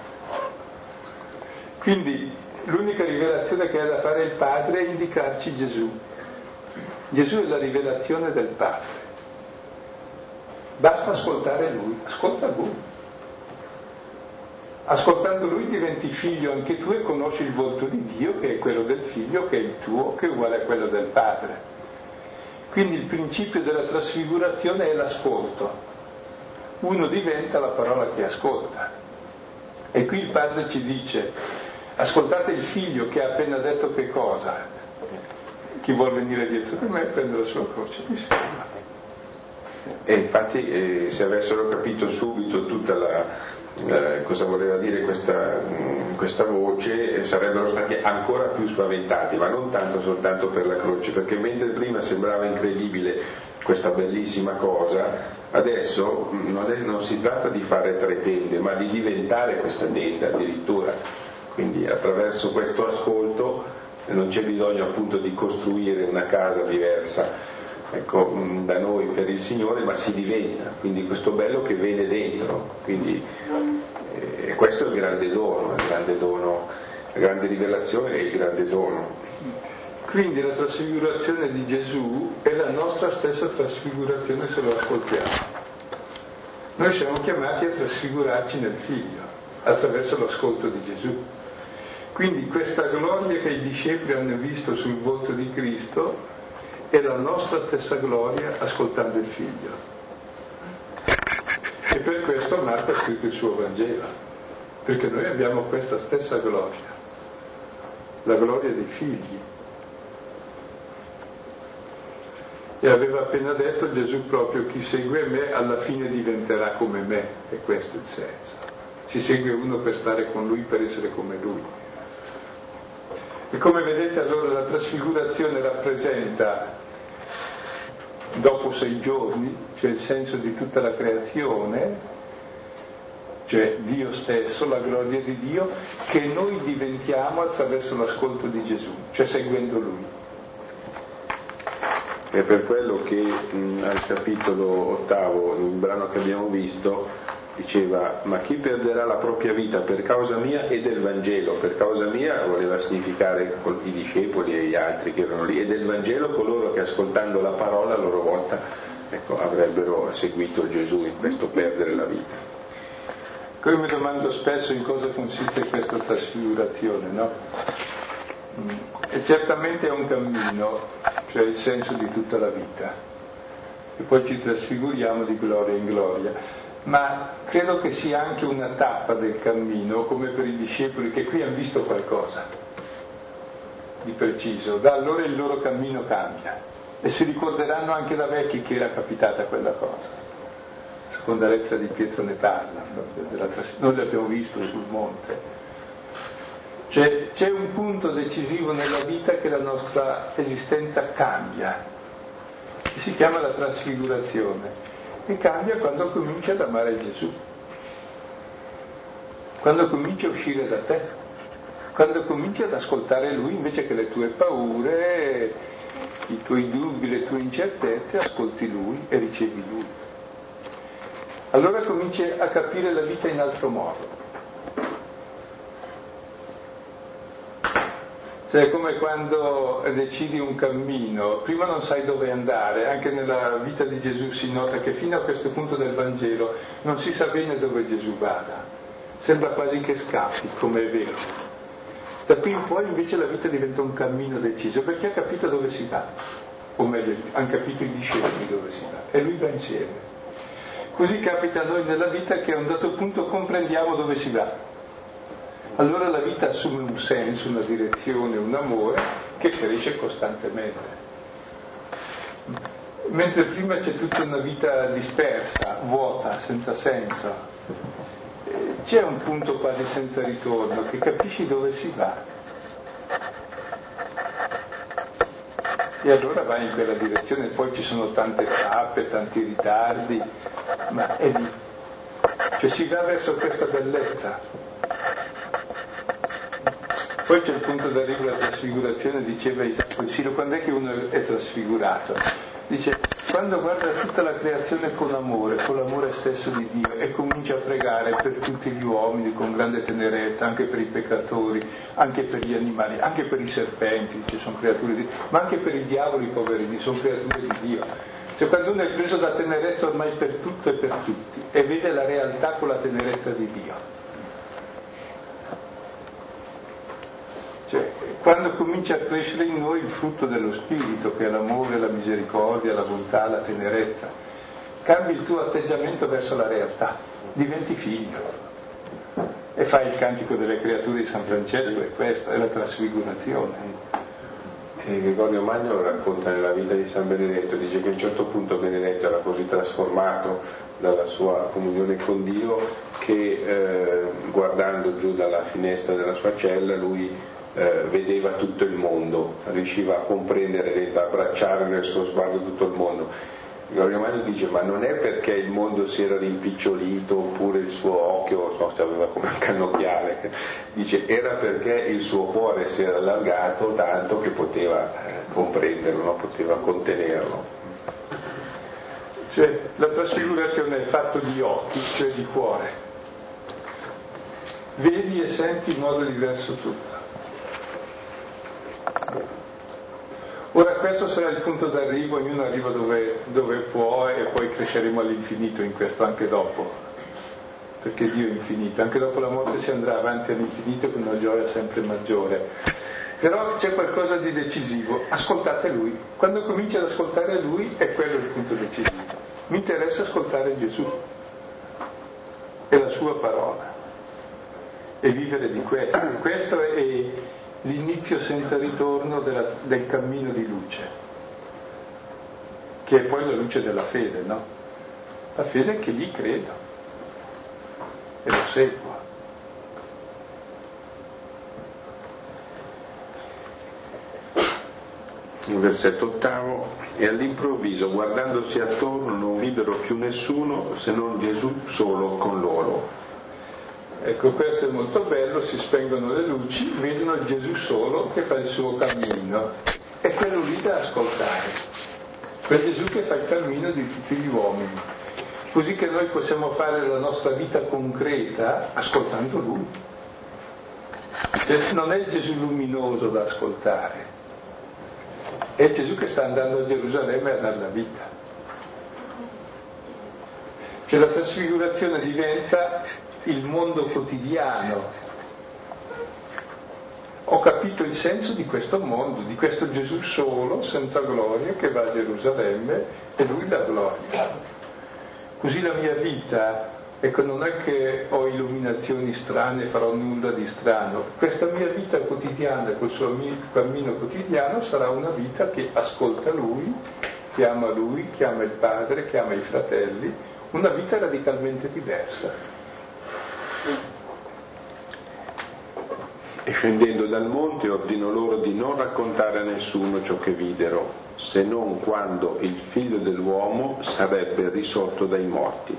Quindi l'unica rivelazione che ha da fare il Padre è indicarci Gesù. Gesù è la rivelazione del Padre. Basta ascoltare Lui, ascolta Lui. Ascoltando Lui diventi figlio anche tu e conosci il volto di Dio, che è quello del figlio, che è il tuo, che è uguale a quello del Padre. Quindi il principio della trasfigurazione è l'ascolto. uno diventa la parola che ascolta. E qui il Padre ci dice: ascoltate il figlio che ha appena detto che cosa? Chi vuol venire dietro di me prende la sua croce e mi segue. E infatti se avessero capito subito tutta cosa voleva dire questa voce, sarebbero stati ancora più spaventati, ma non tanto soltanto per la croce, perché mentre prima sembrava incredibile questa bellissima cosa, adesso non si tratta di fare 3 tende, ma di diventare questa tenda addirittura. Quindi attraverso questo ascolto non c'è bisogno appunto di costruire una casa diversa, ecco, da noi per il Signore, ma si diventa, quindi questo bello che vede dentro, quindi questo è il grande dono, la grande rivelazione e il grande dono. Quindi la trasfigurazione di Gesù è la nostra stessa trasfigurazione se lo ascoltiamo. Noi siamo chiamati a trasfigurarci nel Figlio attraverso l'ascolto di Gesù. Quindi questa gloria che i discepoli hanno visto sul volto di Cristo è la nostra stessa gloria ascoltando il Figlio. E per questo Marco ha scritto il suo Vangelo, perché noi abbiamo questa stessa gloria, la gloria dei figli. E aveva appena detto Gesù proprio: chi segue me alla fine diventerà come me, e questo è il senso. Si segue uno per stare con lui, per essere come lui. E come vedete allora la trasfigurazione rappresenta, dopo 6 giorni, cioè il senso di tutta la creazione, cioè Dio stesso, la gloria di Dio, che noi diventiamo attraverso l'ascolto di Gesù, cioè seguendo Lui. È per quello che al capitolo 8, il brano che abbiamo visto, diceva: ma chi perderà la propria vita per causa mia e del Vangelo? Per causa mia voleva significare i discepoli e gli altri che erano lì, e del Vangelo coloro che ascoltando la parola a loro volta, ecco, avrebbero seguito Gesù in questo perdere la vita. Poi mi domando spesso in cosa consiste questa trasfigurazione, no? E certamente è un cammino, cioè il senso di tutta la vita, e poi ci trasfiguriamo di gloria in gloria, ma credo che sia anche una tappa del cammino, come per i discepoli che qui hanno visto qualcosa di preciso, da allora il loro cammino cambia e si ricorderanno anche da vecchi che era capitata quella cosa. La seconda lettera di Pietro ne parla, noi l'abbiamo visto sul monte. Cioè, c'è un punto decisivo nella vita che la nostra esistenza cambia, che si chiama la trasfigurazione, e cambia quando cominci ad amare Gesù, quando cominci a uscire da te, quando cominci ad ascoltare Lui invece che le tue paure, i tuoi dubbi, le tue incertezze, ascolti Lui e ricevi Lui. Allora cominci a capire la vita in altro modo. Cioè, è come quando decidi un cammino, prima non sai dove andare, anche nella vita di Gesù si nota che fino a questo punto del Vangelo non si sa bene dove Gesù vada, sembra quasi che scappi, come è vero. Da qui in poi invece la vita diventa un cammino deciso, perché ha capito dove si va, o meglio, hanno capito i discepoli dove si va, e lui va insieme. Così capita a noi nella vita che a un dato punto comprendiamo dove si va. Allora la vita assume un senso, una direzione, un amore che cresce costantemente. Mentre prima c'è tutta una vita dispersa, vuota, senza senso, c'è un punto quasi senza ritorno, che capisci dove si va. E allora vai in quella direzione, poi ci sono tante tappe, tanti ritardi, ma è lì. Cioè si va verso questa bellezza. Poi c'è il punto d'arrivo alla trasfigurazione, diceva Isacco di Silo, quando è che uno è trasfigurato? Dice, quando guarda tutta la creazione con l'amore stesso di Dio, e comincia a pregare per tutti gli uomini con grande tenerezza, anche per i peccatori, anche per gli animali, anche per i serpenti, che sono creature di Dio, ma anche per i diavoli poverini, sono creature di Dio. Cioè quando uno è preso da tenerezza ormai per tutto e per tutti, e vede la realtà con la tenerezza di Dio. Cioè, quando comincia a crescere in noi il frutto dello Spirito, che è l'amore, la misericordia, la bontà, la tenerezza, cambi il tuo atteggiamento verso la realtà, diventi figlio. E fai il cantico delle creature di San Francesco, e questa è la trasfigurazione. E Gregorio Magno racconta nella vita di San Benedetto, dice che a un certo punto Benedetto era così trasformato dalla sua comunione con Dio che guardando giù dalla finestra della sua cella lui vedeva tutto il mondo, riusciva a comprendere, a abbracciare nel suo sguardo tutto il mondo. Gregorio Magno dice: ma non è perché il mondo si era rimpicciolito oppure il suo occhio se aveva come un cannocchiale, dice era perché il suo cuore si era allargato tanto che poteva comprenderlo, no? Poteva contenerlo. Cioè la trasfigurazione è fatto di occhi, cioè di cuore, vedi e senti in modo diverso tutto. Ora questo sarà il punto d'arrivo, ognuno arriva dove può, e poi cresceremo all'infinito in questo anche dopo, perché Dio è infinito, anche dopo la morte si andrà avanti all'infinito con una gioia sempre maggiore. Però c'è qualcosa di decisivo, ascoltate Lui, quando cominci ad ascoltare Lui è quello il punto decisivo. Mi interessa ascoltare Gesù e la sua parola e vivere di questo. Questo è l'inizio senza ritorno del cammino di luce, che è poi la luce della fede, no? La fede è che lì credo e lo seguo. Il versetto 8: e all'improvviso, guardandosi attorno, non videro più nessuno se non Gesù solo con loro. Ecco, questo è molto bello, si spengono le luci, vedono Gesù solo che fa il suo cammino, è quello lì da ascoltare, quel Gesù che fa il cammino di tutti gli uomini, così che noi possiamo fare la nostra vita concreta ascoltando Lui. Non è il Gesù luminoso da ascoltare, è il Gesù che sta andando a Gerusalemme a dare la vita. Cioè la trasfigurazione diventa il mondo quotidiano. Ho capito il senso di questo mondo, di questo Gesù solo, senza gloria, che va a Gerusalemme e Lui dà gloria. Così la mia vita, ecco, non è che ho illuminazioni strane, farò nulla di strano. Questa mia vita quotidiana, col suo cammino quotidiano, sarà una vita che ascolta Lui, che ama Lui, che ama il Padre, che ama i fratelli, una vita radicalmente diversa. E scendendo dal monte ordinò loro di non raccontare a nessuno ciò che videro, se non quando il figlio dell'uomo sarebbe risorto dai morti.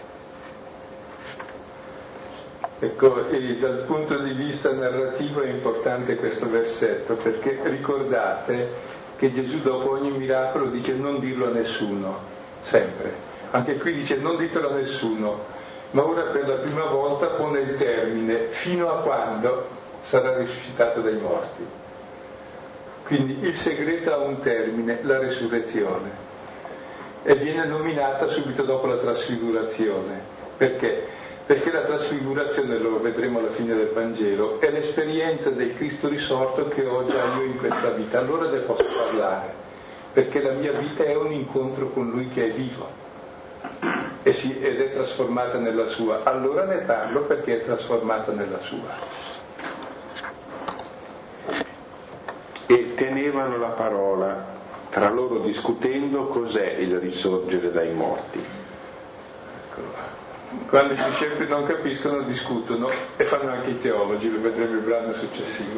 Ecco, e dal punto di vista narrativo è importante questo versetto, perché ricordate che Gesù dopo ogni miracolo dice non dirlo a nessuno, sempre. Anche qui dice non ditelo a nessuno, ma ora per la prima volta pone il termine fino a quando sarà risuscitato dai morti. Quindi il segreto ha un termine, la resurrezione, e viene nominata subito dopo la trasfigurazione. Perché? Perché la trasfigurazione, lo vedremo alla fine del Vangelo, è l'esperienza del Cristo risorto che ho già io in questa vita, allora ne posso parlare, perché la mia vita è un incontro con Lui che è vivo ed è trasformata nella sua, allora ne parlo perché è trasformata nella sua. E tenevano la parola, tra loro discutendo cos'è il risorgere dai morti. Quando i discepoli non capiscono discutono, e fanno anche i teologi, lo vedremo il brano successivo.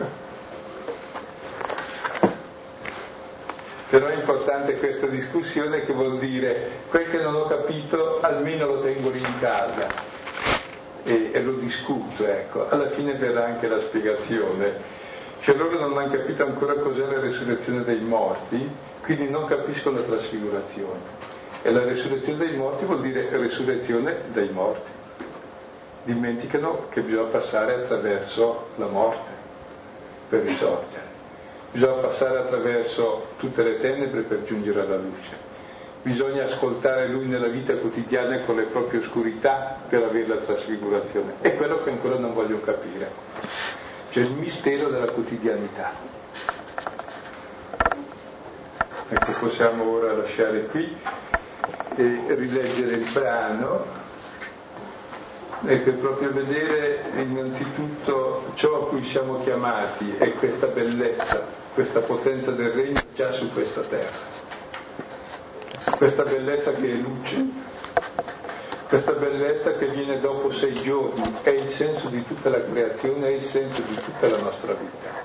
Però è importante questa discussione, che vuol dire quel che non ho capito almeno lo tengo lì in casa e lo discuto, ecco. Alla fine verrà anche la spiegazione. Cioè loro non hanno capito ancora cos'è la resurrezione dei morti, quindi non capiscono la trasfigurazione. E la resurrezione dei morti vuol dire resurrezione dai morti. Dimenticano che bisogna passare attraverso la morte per risorgere. Bisogna passare attraverso tutte le tenebre per giungere alla luce. Bisogna ascoltare Lui nella vita quotidiana con le proprie oscurità per avere la trasfigurazione. È quello che ancora non voglio capire. Cioè il mistero della quotidianità. Ecco, possiamo ora lasciare qui e rileggere il brano, ecco, proprio vedere innanzitutto ciò a cui siamo chiamati e questa bellezza, questa potenza del regno già su questa terra, questa bellezza che è luce, questa bellezza che viene dopo 6 giorni, è il senso di tutta la creazione, è il senso di tutta la nostra vita.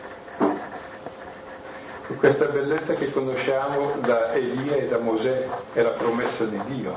E questa bellezza che conosciamo da Elia e da Mosè è la promessa di Dio.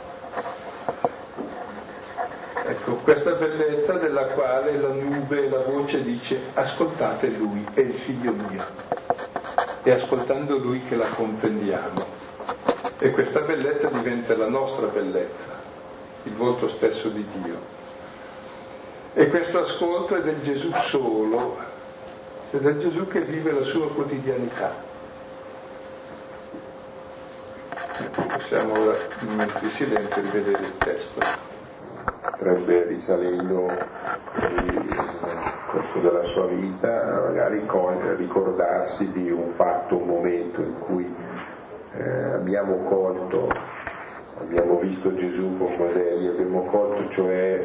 Ecco, questa bellezza della quale la nube e la voce dice: ascoltate lui, è il figlio mio. È ascoltando lui che la comprendiamo. E questa bellezza diventa la nostra bellezza, il volto stesso di Dio. E questo ascolto è del Gesù solo, è del Gesù che vive la sua quotidianità. Possiamo ora, in un momento di silenzio, rivedere il testo. Potrebbe, risalendo il corso della sua vita, magari ricordarsi di un fatto, un momento in cui abbiamo visto Gesù con modelli, abbiamo colto cioè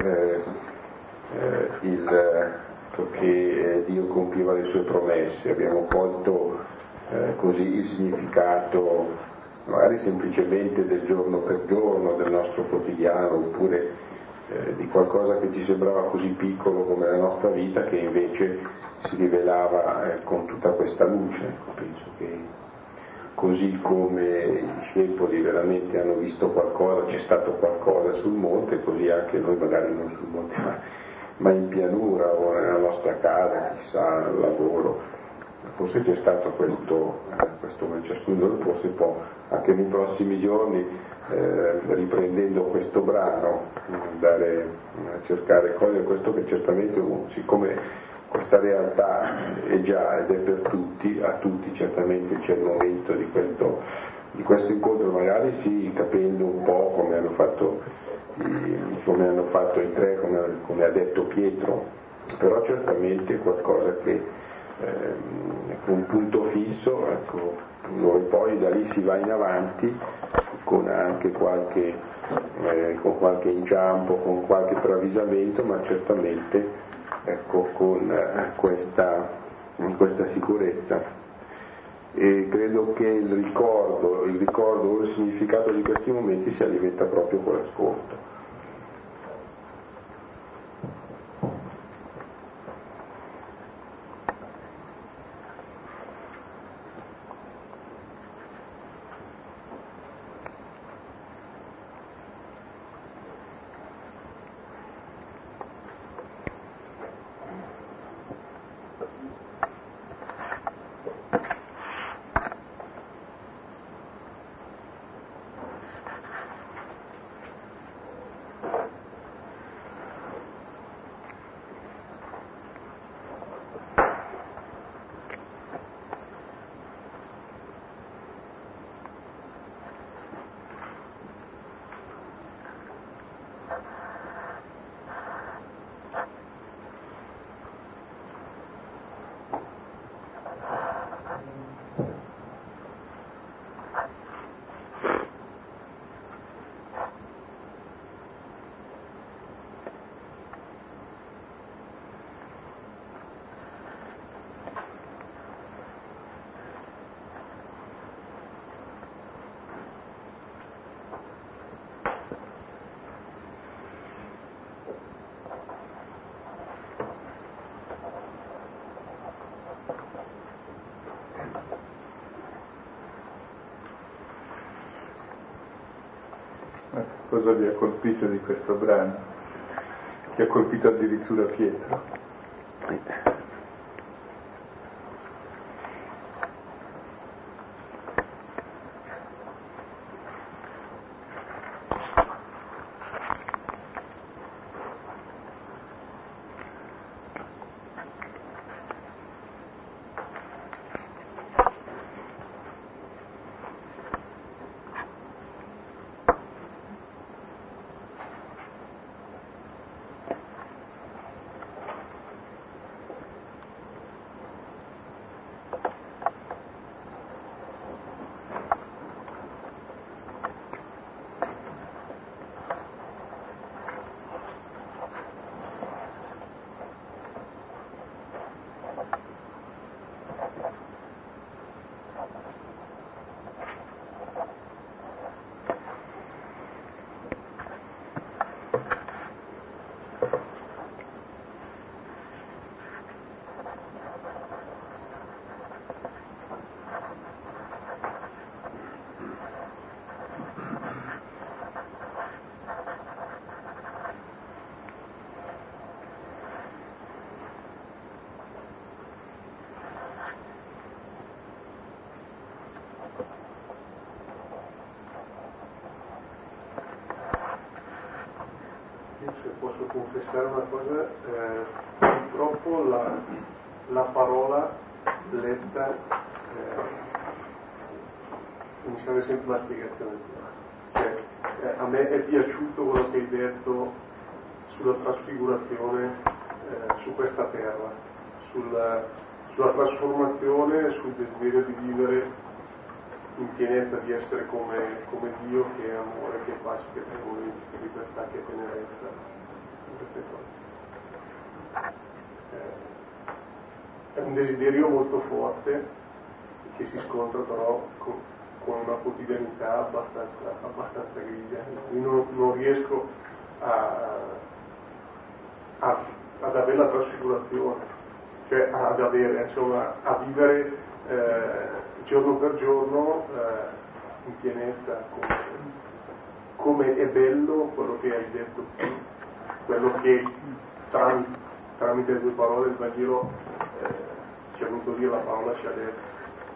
che Dio compiva le sue promesse, abbiamo colto così il significato magari semplicemente del giorno per giorno, del nostro quotidiano, oppure di qualcosa che ci sembrava così piccolo come la nostra vita, che invece si rivelava con tutta questa luce. Penso che così come i discepoli veramente hanno visto qualcosa, c'è stato qualcosa sul monte, così anche noi magari non sul monte ma in pianura o nella nostra casa, chissà, al lavoro, forse c'è stato questo come ciascuno forse può anche nei prossimi giorni, riprendendo questo brano, andare a cercare cogliere questo che certamente, siccome questa realtà è già ed è per tutti, a tutti certamente c'è il momento di questo incontro, magari sì, capendo un po' come hanno fatto i tre, come ha detto Pietro, però certamente qualcosa che un punto fisso, ecco, dove poi da lì si va in avanti con anche qualche inciampo, con qualche travisamento, ma certamente, ecco, con questa sicurezza. E credo che il ricordo o il significato di questi momenti si alimenta proprio con l'ascolto. Cosa vi ha colpito di questo brano? Che ha colpito addirittura Pietro? Io se posso confessare una cosa, purtroppo la parola letta mi serve sempre una spiegazione. Cioè, a me è piaciuto quello che hai detto sulla trasfigurazione su questa terra, sulla trasformazione, sul desiderio di vivere in pienezza, di essere come Dio, che è amore, che è pace, che è benevolenza, che è libertà, che è tenerezza, queste cose. È un desiderio molto forte che si scontra però con una quotidianità abbastanza grigia. Io non riesco ad avere la trasfigurazione, cioè ad avere, insomma, a vivere giorno per giorno in pienezza come è bello quello che hai detto tu, quello che tramite le 2 parole del Vangelo ci è venuto dire, la parola ci ha detto.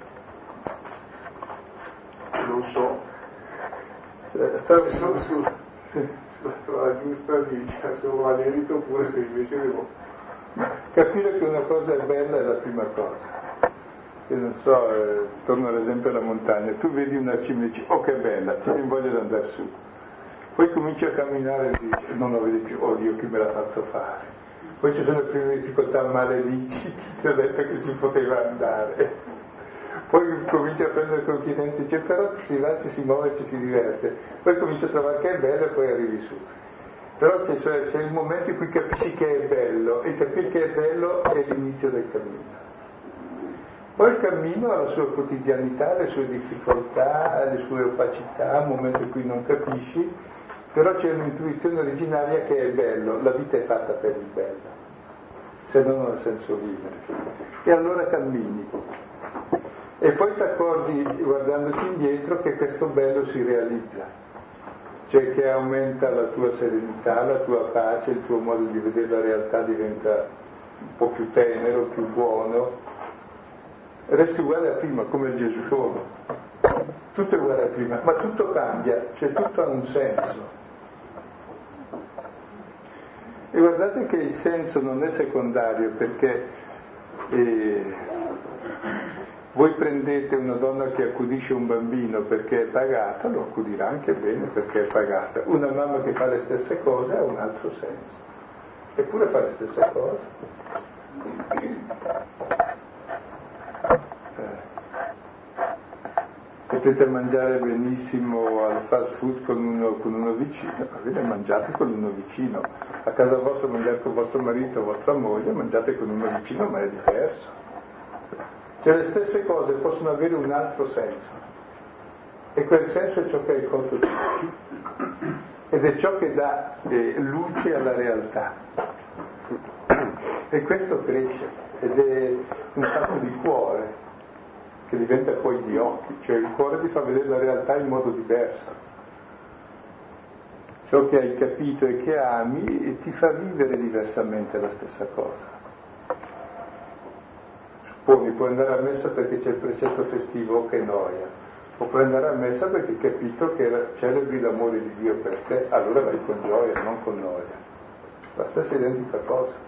Non so se sono sulla strada giusta di sono anerito, oppure se invece devo capire che una cosa è bella è la prima cosa. Io non so, torno all'esempio della montagna, tu vedi una cima e dici oh che bella, ti viene voglia di andare su, poi cominci a camminare e dici non lo vedi più, oh Dio che me l'ha fatto fare, poi ci sono le prime difficoltà, maledici, chi ti ha detto che si poteva andare, poi cominci a prendere confidenza e dice però si va, ci si muove, ci si diverte, poi cominci a trovare che è bello e poi arrivi su. Però c'è il momento in cui capisci che è bello, e capire che è bello è l'inizio del cammino. Poi il cammino ha la sua quotidianità, le sue difficoltà, le sue opacità, un momento in cui non capisci, però c'è un'intuizione originaria che è bello, la vita è fatta per il bello, se no non ha senso vivere. E allora cammini. E poi ti accorgi, guardandoti indietro, che questo bello si realizza, cioè che aumenta la tua serenità, la tua pace, il tuo modo di vedere la realtà diventa un po' più tenero, più buono. Resti uguale a prima, come Gesù solo. Tutto è uguale a prima, ma tutto cambia, cioè tutto ha un senso. E guardate che il senso non è secondario, perché voi prendete una donna che accudisce un bambino perché è pagata, lo accudirà anche bene perché è pagata. Una mamma che fa le stesse cose ha un altro senso, eppure fa le stesse cose. Potete mangiare benissimo al fast food con uno vicino, ma voi mangiate con uno vicino. A casa vostra mangiate con vostro marito o vostra moglie, mangiate con uno vicino, ma è diverso. Cioè le stesse cose possono avere un altro senso, e quel senso è ciò che hai colto di più, ed è ciò che dà luce alla realtà. E questo cresce, ed è un fatto di cuore, che diventa poi di occhi, cioè il cuore ti fa vedere la realtà in modo diverso. Ciò che hai capito e che ami ti fa vivere diversamente la stessa cosa. Supponi, puoi andare a messa perché c'è il precetto festivo, che noia, o puoi andare a messa perché hai capito che celebri l'amore di Dio per te, allora vai con gioia, non con noia. La stessa identica cosa.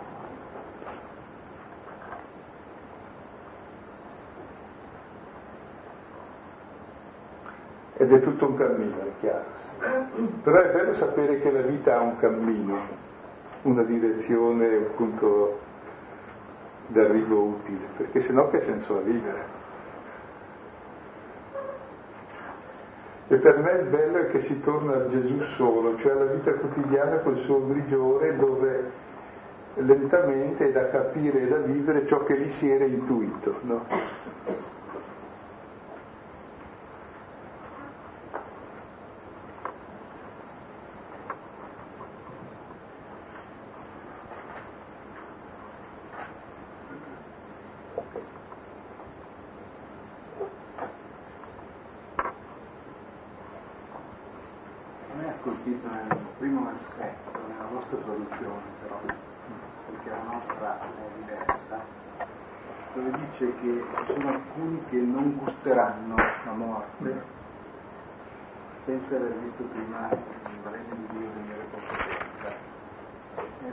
Ed è tutto un cammino, è chiaro. Però è bello sapere che la vita ha un cammino, una direzione, un punto d'arrivo utile, perché sennò che senso ha vivere? E per me il bello è che si torna a Gesù solo, cioè alla vita quotidiana col suo grigiore, dove lentamente è da capire e da vivere ciò che lì si era intuito, no? Colpito nel primo versetto, nella vostra traduzione però, perché la nostra è diversa, dove dice che ci sono alcuni che non gusteranno la morte senza aver visto prima il regno di Dio venire con potenza.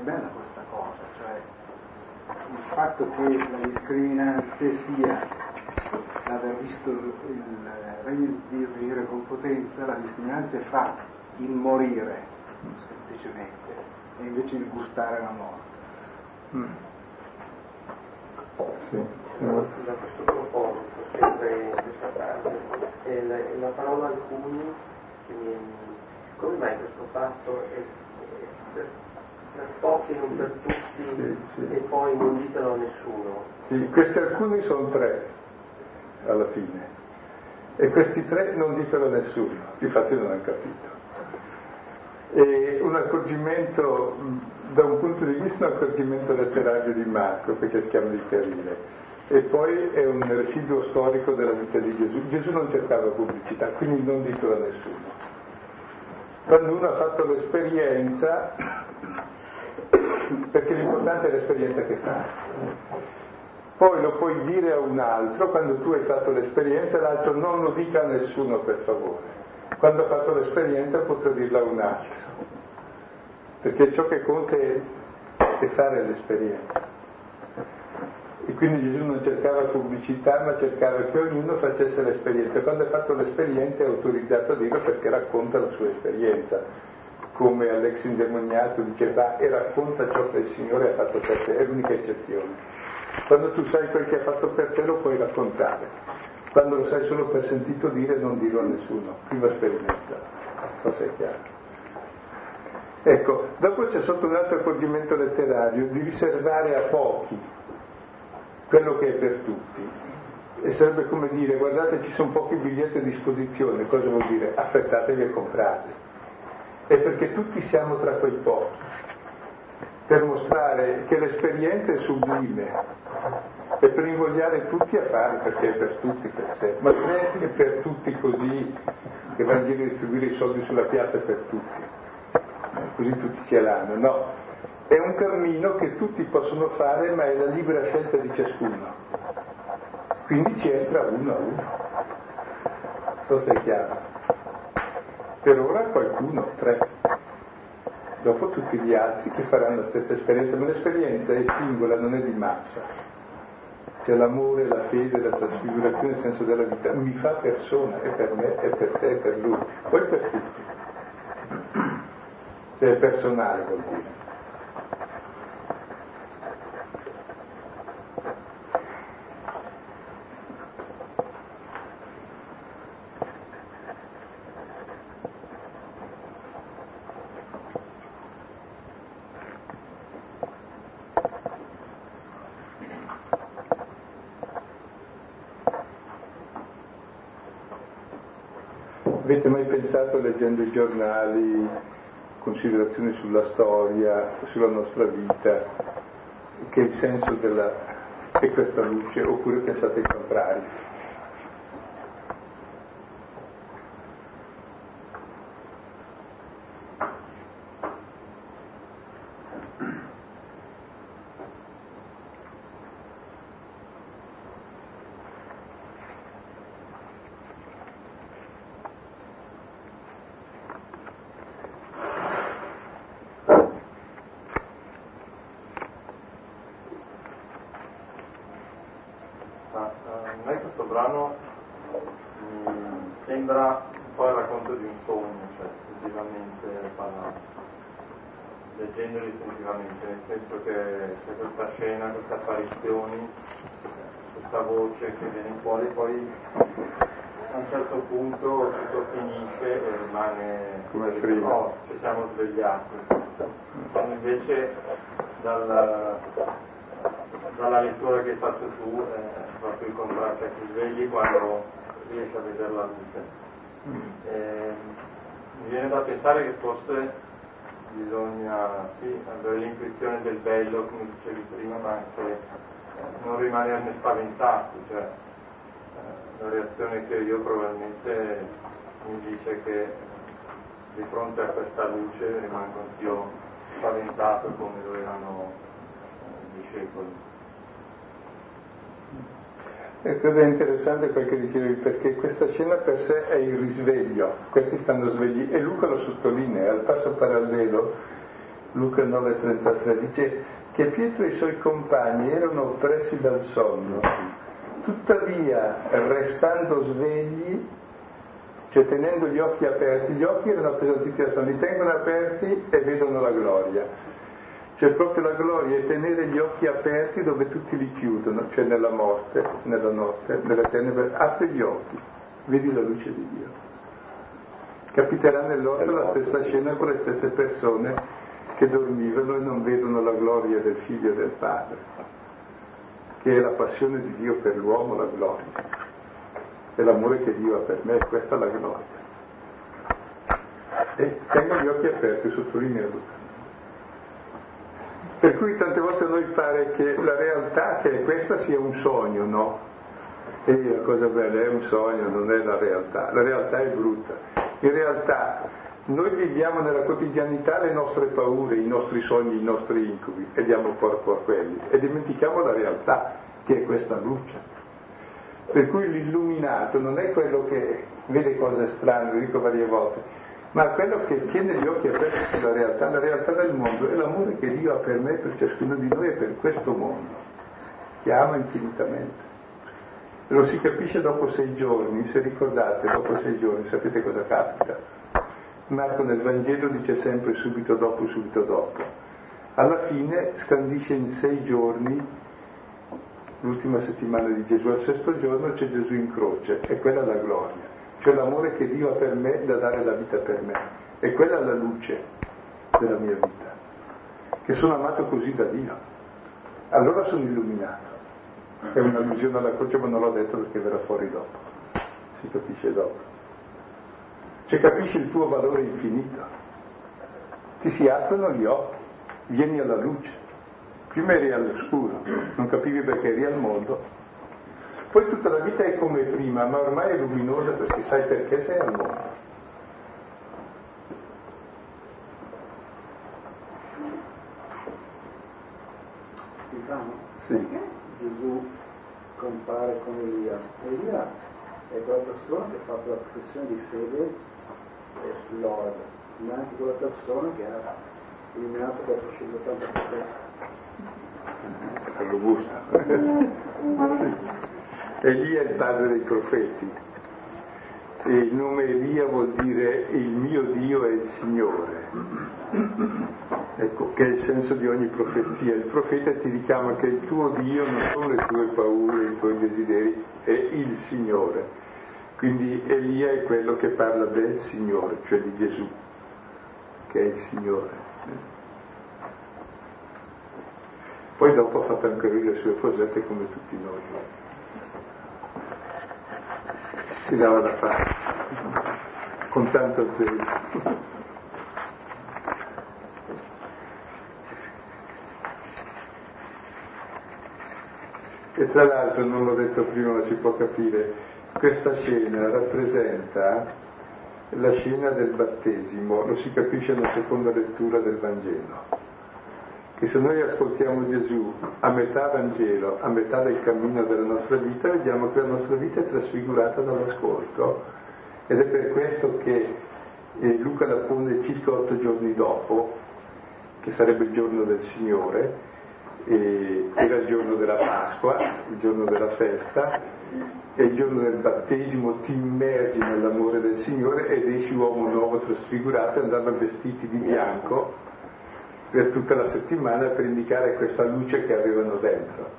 bella questa cosa, cioè il fatto che la discriminante sia l'aver visto il regno di Dio venire con potenza, la discriminante fa il morire semplicemente e invece il gustare la morte. Sì. Da questo proposito, sempre in questa frase, la parola alcuni, come mai questo fatto è per pochi, non per tutti, sì. e poi non ditelo a nessuno? Sì, questi alcuni sono 3 alla fine, e questi 3 non ditelo a nessuno, infatti non hanno capito. E un accorgimento, da un punto di vista, un accorgimento letterario di Marco che cerchiamo di chiarire, e poi è un residuo storico della vita di Gesù. Gesù non cercava pubblicità, quindi non ditelo a nessuno. Quando uno ha fatto l'esperienza, perché l'importante è l'esperienza che fa, poi lo puoi dire a un altro. Quando tu hai fatto l'esperienza, l'altro non lo dica a nessuno, per favore. Quando ha fatto l'esperienza potrà dirla a un altro, perché ciò che conta è fare l'esperienza. E quindi Gesù non cercava pubblicità, ma cercava che ognuno facesse l'esperienza. Quando ha fatto l'esperienza è autorizzato a dirlo, perché racconta la sua esperienza, come all'ex indemoniato diceva, e racconta ciò che il Signore ha fatto per te. È l'unica eccezione. Quando tu sai quel che ha fatto per te lo puoi raccontare. Quando lo sai solo per sentito dire, non dirlo a nessuno, prima sperimenta. So se è chiaro. Ecco, dopo c'è sotto un altro accorgimento letterario di riservare a pochi quello che è per tutti. E sarebbe come dire: guardate, ci sono pochi biglietti a disposizione. Cosa vuol dire? Affrettatevi a comprarli. È perché tutti siamo tra quei pochi, per mostrare che l'esperienza è sublime e per invogliare tutti a fare, perché è per tutti per sé, ma non è per tutti così che va in giro a distribuire i soldi sulla piazza per tutti, così tutti ce l'hanno, no, è un cammino che tutti possono fare, ma è la libera scelta di ciascuno, quindi ci entra uno a uno. Non so se è chiaro. Per ora qualcuno, 3, dopo tutti gli altri che faranno la stessa esperienza, ma l'esperienza è singola, non è di massa. C'è l'amore, la fede, la trasfigurazione, il senso della vita, mi fa persona, è per me, è per te, è per lui, poi per tutti. Se è personale vuol dire. Avete mai pensato, leggendo i giornali, considerazioni sulla storia, sulla nostra vita, che il senso è questa luce, oppure pensate il contrario? A me questo brano mi sembra un po' il racconto di un sogno, cioè istintivamente leggendoli istintivamente, nel senso che c'è questa scena, queste apparizioni, questa voce che viene fuori, poi a un certo punto tutto finisce e rimane come prima. Oh, ci siamo svegliati. Quando invece dalla lettura che hai fatto tu è proprio il contrario, cioè ti svegli quando riesci a vedere la luce. Mi viene da pensare che forse bisogna avere l'intuizione del bello, come dicevi prima, ma anche non rimanerne spaventati, cioè la reazione che io probabilmente mi dice che di fronte a questa luce rimango anch'io spaventato come lo erano i discepoli. Ecco, è interessante quel che dicevi, perché questa scena per sé è il risveglio, questi stanno svegli, e Luca lo sottolinea, al passo parallelo Luca 9,33, dice che Pietro e i suoi compagni erano oppressi dal sonno, tuttavia restando svegli, cioè tenendo gli occhi aperti, gli occhi erano appesantiti dal sonno, li tengono aperti e vedono la gloria. Cioè proprio la gloria è tenere gli occhi aperti dove tutti li chiudono, cioè nella morte, nella notte, nelle tenebre, apri gli occhi, vedi la luce di Dio. Capiterà nell'orto la stessa scena con le stesse persone che dormivano e non vedono la gloria del Figlio e del Padre, che è la passione di Dio per l'uomo, la gloria. È l'amore che Dio ha per me, questa è la gloria. E tengo gli occhi aperti, sottolineo Luca. Per cui tante volte a noi pare che la realtà, che è questa, sia un sogno, no? E la cosa bella è un sogno, non è la realtà è brutta. In realtà noi viviamo nella quotidianità le nostre paure, i nostri sogni, i nostri incubi e diamo corpo a quelli e dimentichiamo la realtà, che è questa luce. Per cui l'illuminato non è quello che vede cose strane, lo dico varie volte, ma quello che tiene gli occhi aperti sulla realtà, la realtà del mondo, è l'amore che Dio ha per me, per ciascuno di noi e per questo mondo, che ama infinitamente. Lo si capisce dopo 6 giorni, se ricordate, dopo 6 giorni, sapete cosa capita? Marco nel Vangelo dice sempre subito dopo, subito dopo. Alla fine scandisce in 6 giorni, l'ultima settimana di Gesù, al 6° giorno c'è Gesù in croce, e quella è la gloria. Cioè l'amore che Dio ha per me da dare la vita per me, e quella è la luce della mia vita, che sono amato così da Dio, allora sono illuminato. È un'allusione alla croce, ma non l'ho detto perché verrà fuori dopo, si capisce dopo. Cioè capisci il tuo valore infinito, ti si aprono gli occhi, vieni alla luce. Prima eri all'oscuro, non capivi perché eri al mondo. Poi tutta la vita è come prima, ma ormai è luminosa perché sai perché sei al mondo. Stefano? Sì. Gesù compare con Elia. Elia è quella persona che ha fatto la professione di fede sull'oro, ma anche quella persona che ha eliminato 480%. Robusta. Sì. Elia è il padre dei profeti e il nome Elia vuol dire il mio Dio è il Signore, ecco, che è il senso di ogni profezia. Il profeta ti richiama che il tuo Dio non sono le tue paure, i tuoi desideri, è il Signore. Quindi Elia è quello che parla del Signore, cioè di Gesù, che è il Signore. Poi dopo ha fatto anche lui le sue cosette come tutti noi. Si dava da fare, con tanto zelo. E tra l'altro, non l'ho detto prima ma si può capire, questa scena rappresenta la scena del battesimo, lo si capisce nella seconda lettura del Vangelo. Che se noi ascoltiamo Gesù a metà Vangelo, a metà del cammino della nostra vita, vediamo che la nostra vita è trasfigurata dall'ascolto, ed è per questo che Luca la pone circa 8 giorni dopo, che sarebbe il giorno del Signore, era il giorno della Pasqua, il giorno della festa, e il giorno del battesimo ti immergi nell'amore del Signore ed esci uomo nuovo trasfigurato e andavano vestiti di bianco per tutta la settimana per indicare questa luce che avevano dentro.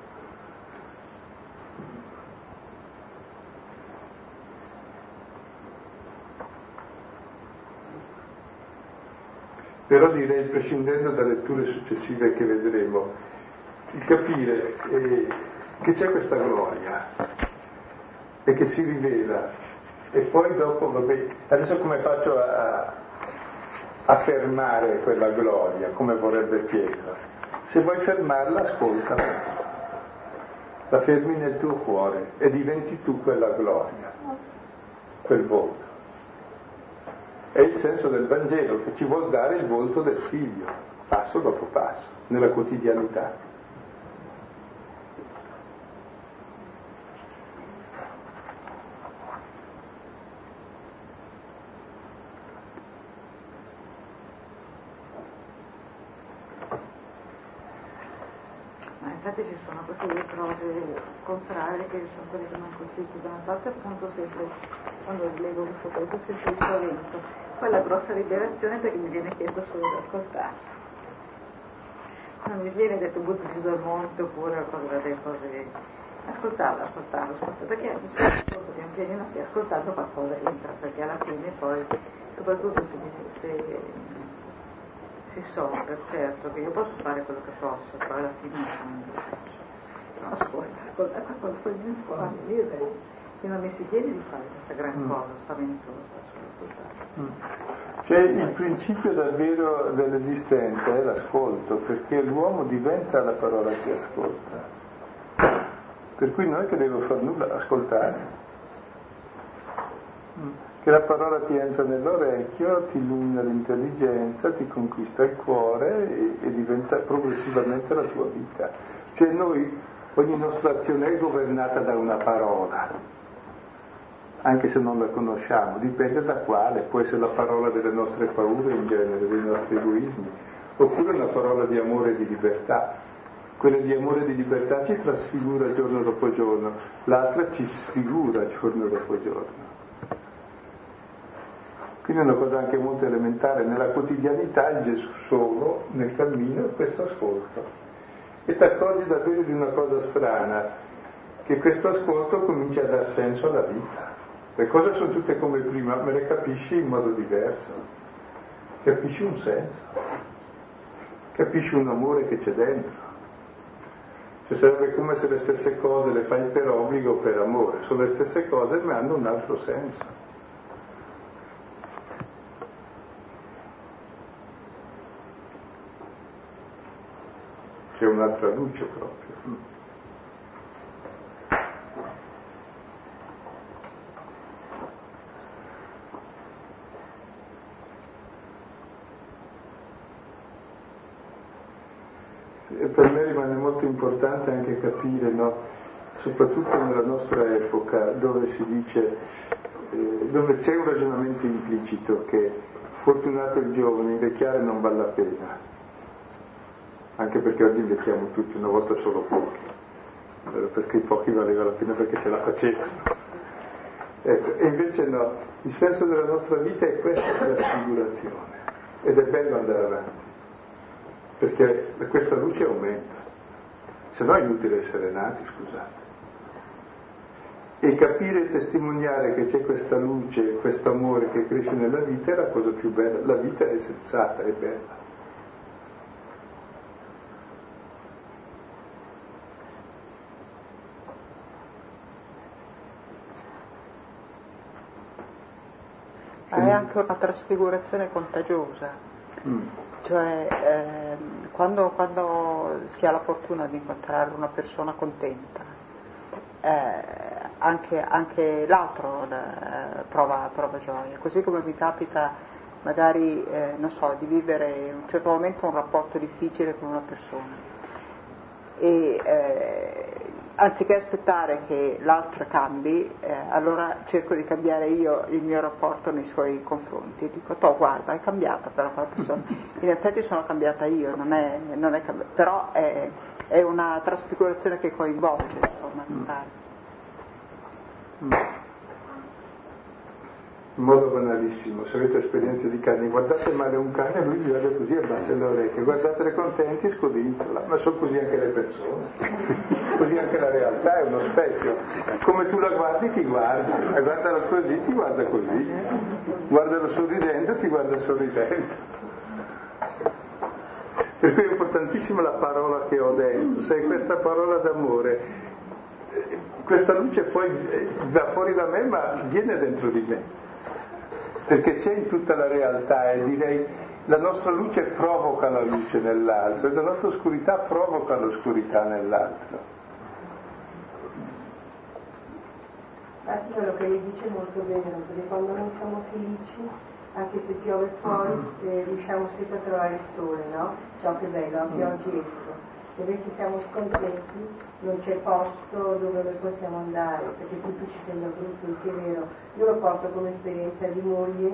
Però direi, prescindendo da letture successive che vedremo, il capire che c'è questa gloria e che si rivela, e poi dopo, vabbè, adesso come faccio a fermare quella gloria, come vorrebbe Pietro? Se vuoi fermarla, ascoltala, la fermi nel tuo cuore e diventi tu quella gloria, quel volto. È il senso del Vangelo, che ci vuol dare il volto del Figlio, passo dopo passo, nella quotidianità. infatti ci sono queste due cose contrarie che sono quelle che mi hanno colpito. Da una parte appunto sempre, quando leggo questo testo, sempre il spavento, poi la grossa liberazione perché mi viene chiesto solo di ascoltare. Non mi viene detto butti giù dal monte oppure delle cose. Ascoltarlo, perché pian pianino che ascoltando qualcosa entra, perché alla fine poi, soprattutto se si soffre, certo che io posso fare quello che posso, però alla fine non ascolta quando poi viene fuori, che non mi si chiede di fare questa gran cosa spaventosa, Cioè il principio davvero dell'esistenza è l'ascolto, perché l'uomo diventa la parola che ascolta. Per cui non è che devo far nulla, ascoltare. Che la parola ti entra nell'orecchio, ti illumina l'intelligenza, ti conquista il cuore e diventa progressivamente la tua vita. Cioè ogni nostra azione è governata da una parola, anche se non la conosciamo, dipende da quale, può essere la parola delle nostre paure in genere, dei nostri egoismi, oppure una parola di amore e di libertà. Quella di amore e di libertà ci trasfigura giorno dopo giorno, l'altra ci sfigura giorno dopo giorno. Quindi è una cosa anche molto elementare, nella quotidianità il Gesù solo, nel cammino, è questo ascolto. E ti accorgi davvero di una cosa strana, che questo ascolto comincia a dar senso alla vita. Le cose sono tutte come prima, ma le capisci in modo diverso. Capisci un senso, capisci un amore che c'è dentro. Cioè sarebbe come se le stesse cose le fai per obbligo o per amore, sono le stesse cose ma hanno un altro senso. C'è un'altra luce proprio. E per me rimane molto importante anche capire, no? Soprattutto nella nostra epoca, dove si dice, dove c'è un ragionamento implicito che fortunato il giovane, invecchiare non vale la pena, anche perché oggi invecchiamo tutti, una volta solo pochi, perché i pochi valeva la pena perché ce la facevano. Ecco, e invece no, il senso della nostra vita è questa trasfigurazione, ed è bello andare avanti, perché questa luce aumenta, se no è inutile essere nati, scusate. E capire e testimoniare che c'è questa luce, questo amore che cresce nella vita è la cosa più bella. La vita è sensata, è bella. È anche una trasfigurazione contagiosa. Cioè quando si ha la fortuna di incontrare una persona contenta, anche l'altro prova gioia, così come mi capita magari non so, di vivere in un certo momento un rapporto difficile con una persona e anziché aspettare che l'altra cambi, allora cerco di cambiare io il mio rapporto nei suoi confronti e dico, guarda, è cambiata però quella persona, in effetti sono cambiata io, non è cambiata, però è una trasfigurazione che coinvolge, insomma, mi pare. In modo banalissimo, se avete esperienze di cani, guardate male un cane, lui vi guarda così, abbassa le orecchie, guardatele contenti, scodinzola, ma sono così anche le persone, così anche la realtà è uno specchio, come tu la guardi ti guarda, e guardalo così ti guarda così, guardalo sorridendo ti guarda sorridendo. Per cui è importantissima la parola che ho dentro, se è questa parola d'amore, questa luce poi va fuori da me ma viene dentro di me. Perché c'è in tutta la realtà e direi la nostra luce provoca la luce nell'altro e la nostra oscurità provoca l'oscurità nell'altro. Infatti quello che lei dice è molto vero, perché quando noi siamo felici, anche se piove fuori, riusciamo sempre a trovare il sole, no? Ciò che è bello, anche oggi esco. Se invece siamo scontenti, non c'è posto dove noi possiamo andare, perché tutto ci sembra brutto, il che è vero. Io lo porto come esperienza di moglie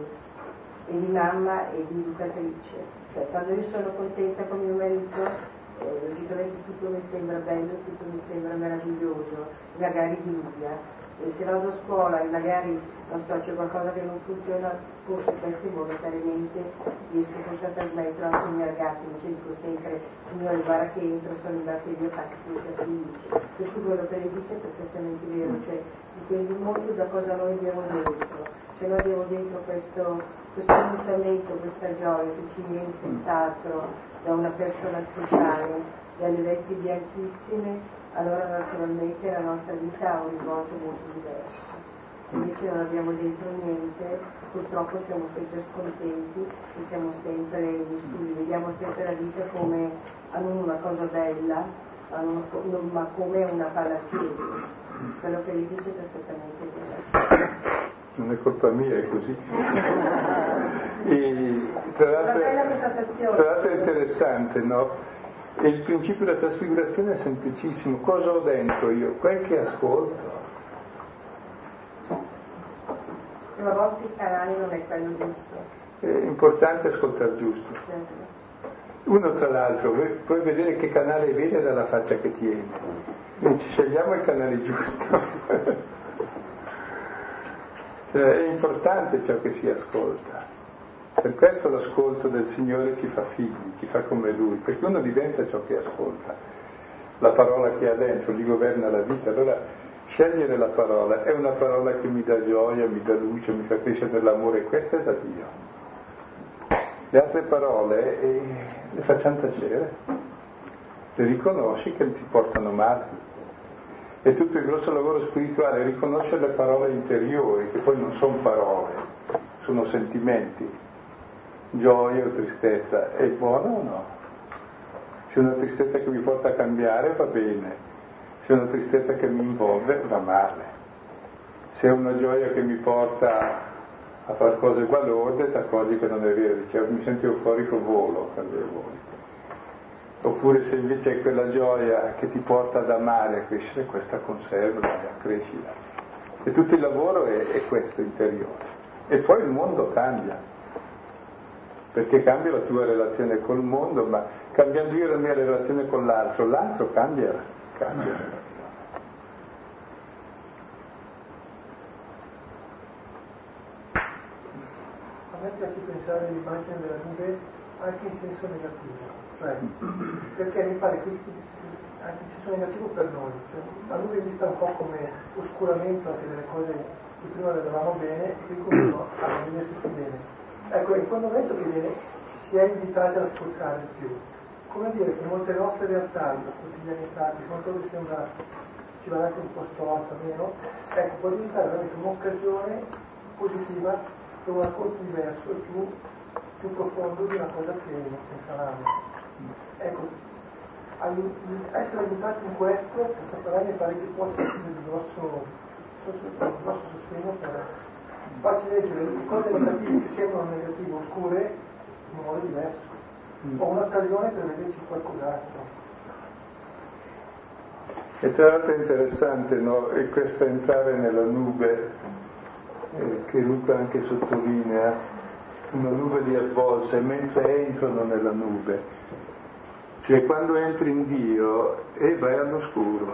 e di mamma e di educatrice. Cioè, quando io sono contenta con mio marito, logicamente tutto mi sembra bello, tutto mi sembra meraviglioso, magari Bibbia. E se vado a scuola e magari, non so, c'è qualcosa che non funziona, forse penso involontariamente riesco forse a trasmettere anche ai miei ragazzi, invece dico sempre, signore guarda che entro, sono in batteria, faccio che sia felice. Per cui quello che lei dice è perfettamente vero, cioè dipende molto da cosa noi abbiamo dentro. Se noi abbiamo dentro questo iniziamento, questa gioia che ci viene senz'altro da una persona speciale, dalle vesti bianchissime, allora naturalmente la nostra vita ha un risvolto molto diverso. Se invece non abbiamo dentro niente, purtroppo siamo sempre scontenti e siamo sempre in studi, vediamo sempre la vita come non una cosa bella, ma come una palla al piede. Quello che lei dice è perfettamente vero. Non è colpa mia, è così. E, tra l'altro è interessante, no? E il principio della trasfigurazione è semplicissimo. Cosa ho dentro io? Quel che ascolto. A volte il canale non è quello giusto. È importante ascoltare giusto. Uno tra l'altro, puoi vedere che canale vede dalla faccia che tiene. Noi ci scegliamo il canale giusto. Cioè, è importante ciò che si ascolta. Per questo l'ascolto del Signore ci fa figli, ci fa come Lui, perché uno diventa ciò che ascolta. La parola che ha dentro gli governa la vita. Allora scegliere la parola è una parola che mi dà gioia, mi dà luce, mi fa crescere nell'amore, questa è da Dio. Le altre parole le facciamo tacere, le riconosci che ti portano male. E tutto il grosso lavoro spirituale è riconoscere le parole interiori, che poi non sono parole, sono sentimenti. Gioia o tristezza, è buono o no? Se è una tristezza che mi porta a cambiare va bene, se è una tristezza che mi involve va male, se è una gioia che mi porta a fare cose balorde ti accorgi che non è vero, dici mi sento euforico, volo quando è volo. Oppure se invece è quella gioia che ti porta ad amare, a crescere, questa conserva, a crescita. E tutto il lavoro è questo interiore. E poi il mondo cambia. Perché cambia la tua relazione col mondo, ma cambiando io la mia relazione con l'altro, l'altro cambia la relazione. A me piace pensare all'immagine della nube anche in senso negativo, cioè perché mi pare che anche in senso negativo per noi, cioè, la nube è vista un po' come oscuramento anche delle cose che prima vedevamo bene e che cominciano a vedersi più bene. Ecco, in quel momento che si è invitati ad ascoltare di più. Come dire che molte nostre realtà, la quotidianità, che sono cose che sembra ci va anche un po' storta, meno, ecco, può diventare veramente un'occasione positiva per un ascolto diverso e più profondo di una cosa che non pensavamo. Ecco, essere aiutati in questo mi pare che possa essere il grosso sostegno per farci leggere le cose negative che sembrano negative, oscure, in un modo diverso. Ho un'occasione per vederci qualcos'altro. E tra l'altro è interessante, no? E questo entrare nella nube, che Luca anche sottolinea, una nube li avvolse mentre entrano nella nube. Cioè quando entri in Dio vai all'oscuro.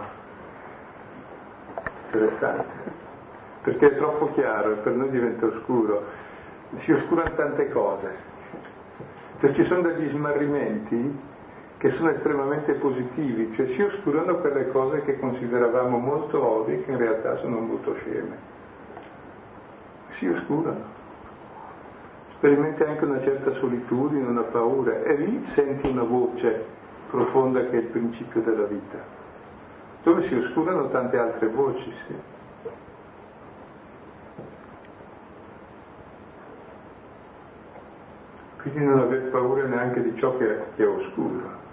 Interessante. Perché è troppo chiaro e per noi diventa oscuro. Si oscurano tante cose. Cioè ci sono degli smarrimenti che sono estremamente positivi, cioè si oscurano quelle cose che consideravamo molto ovvie che in realtà sono molto sceme. Si oscurano. Sperimenti anche una certa solitudine, una paura, e lì senti una voce profonda che è il principio della vita, dove si oscurano tante altre voci, sì. Quindi non aver paura neanche di ciò che è oscuro.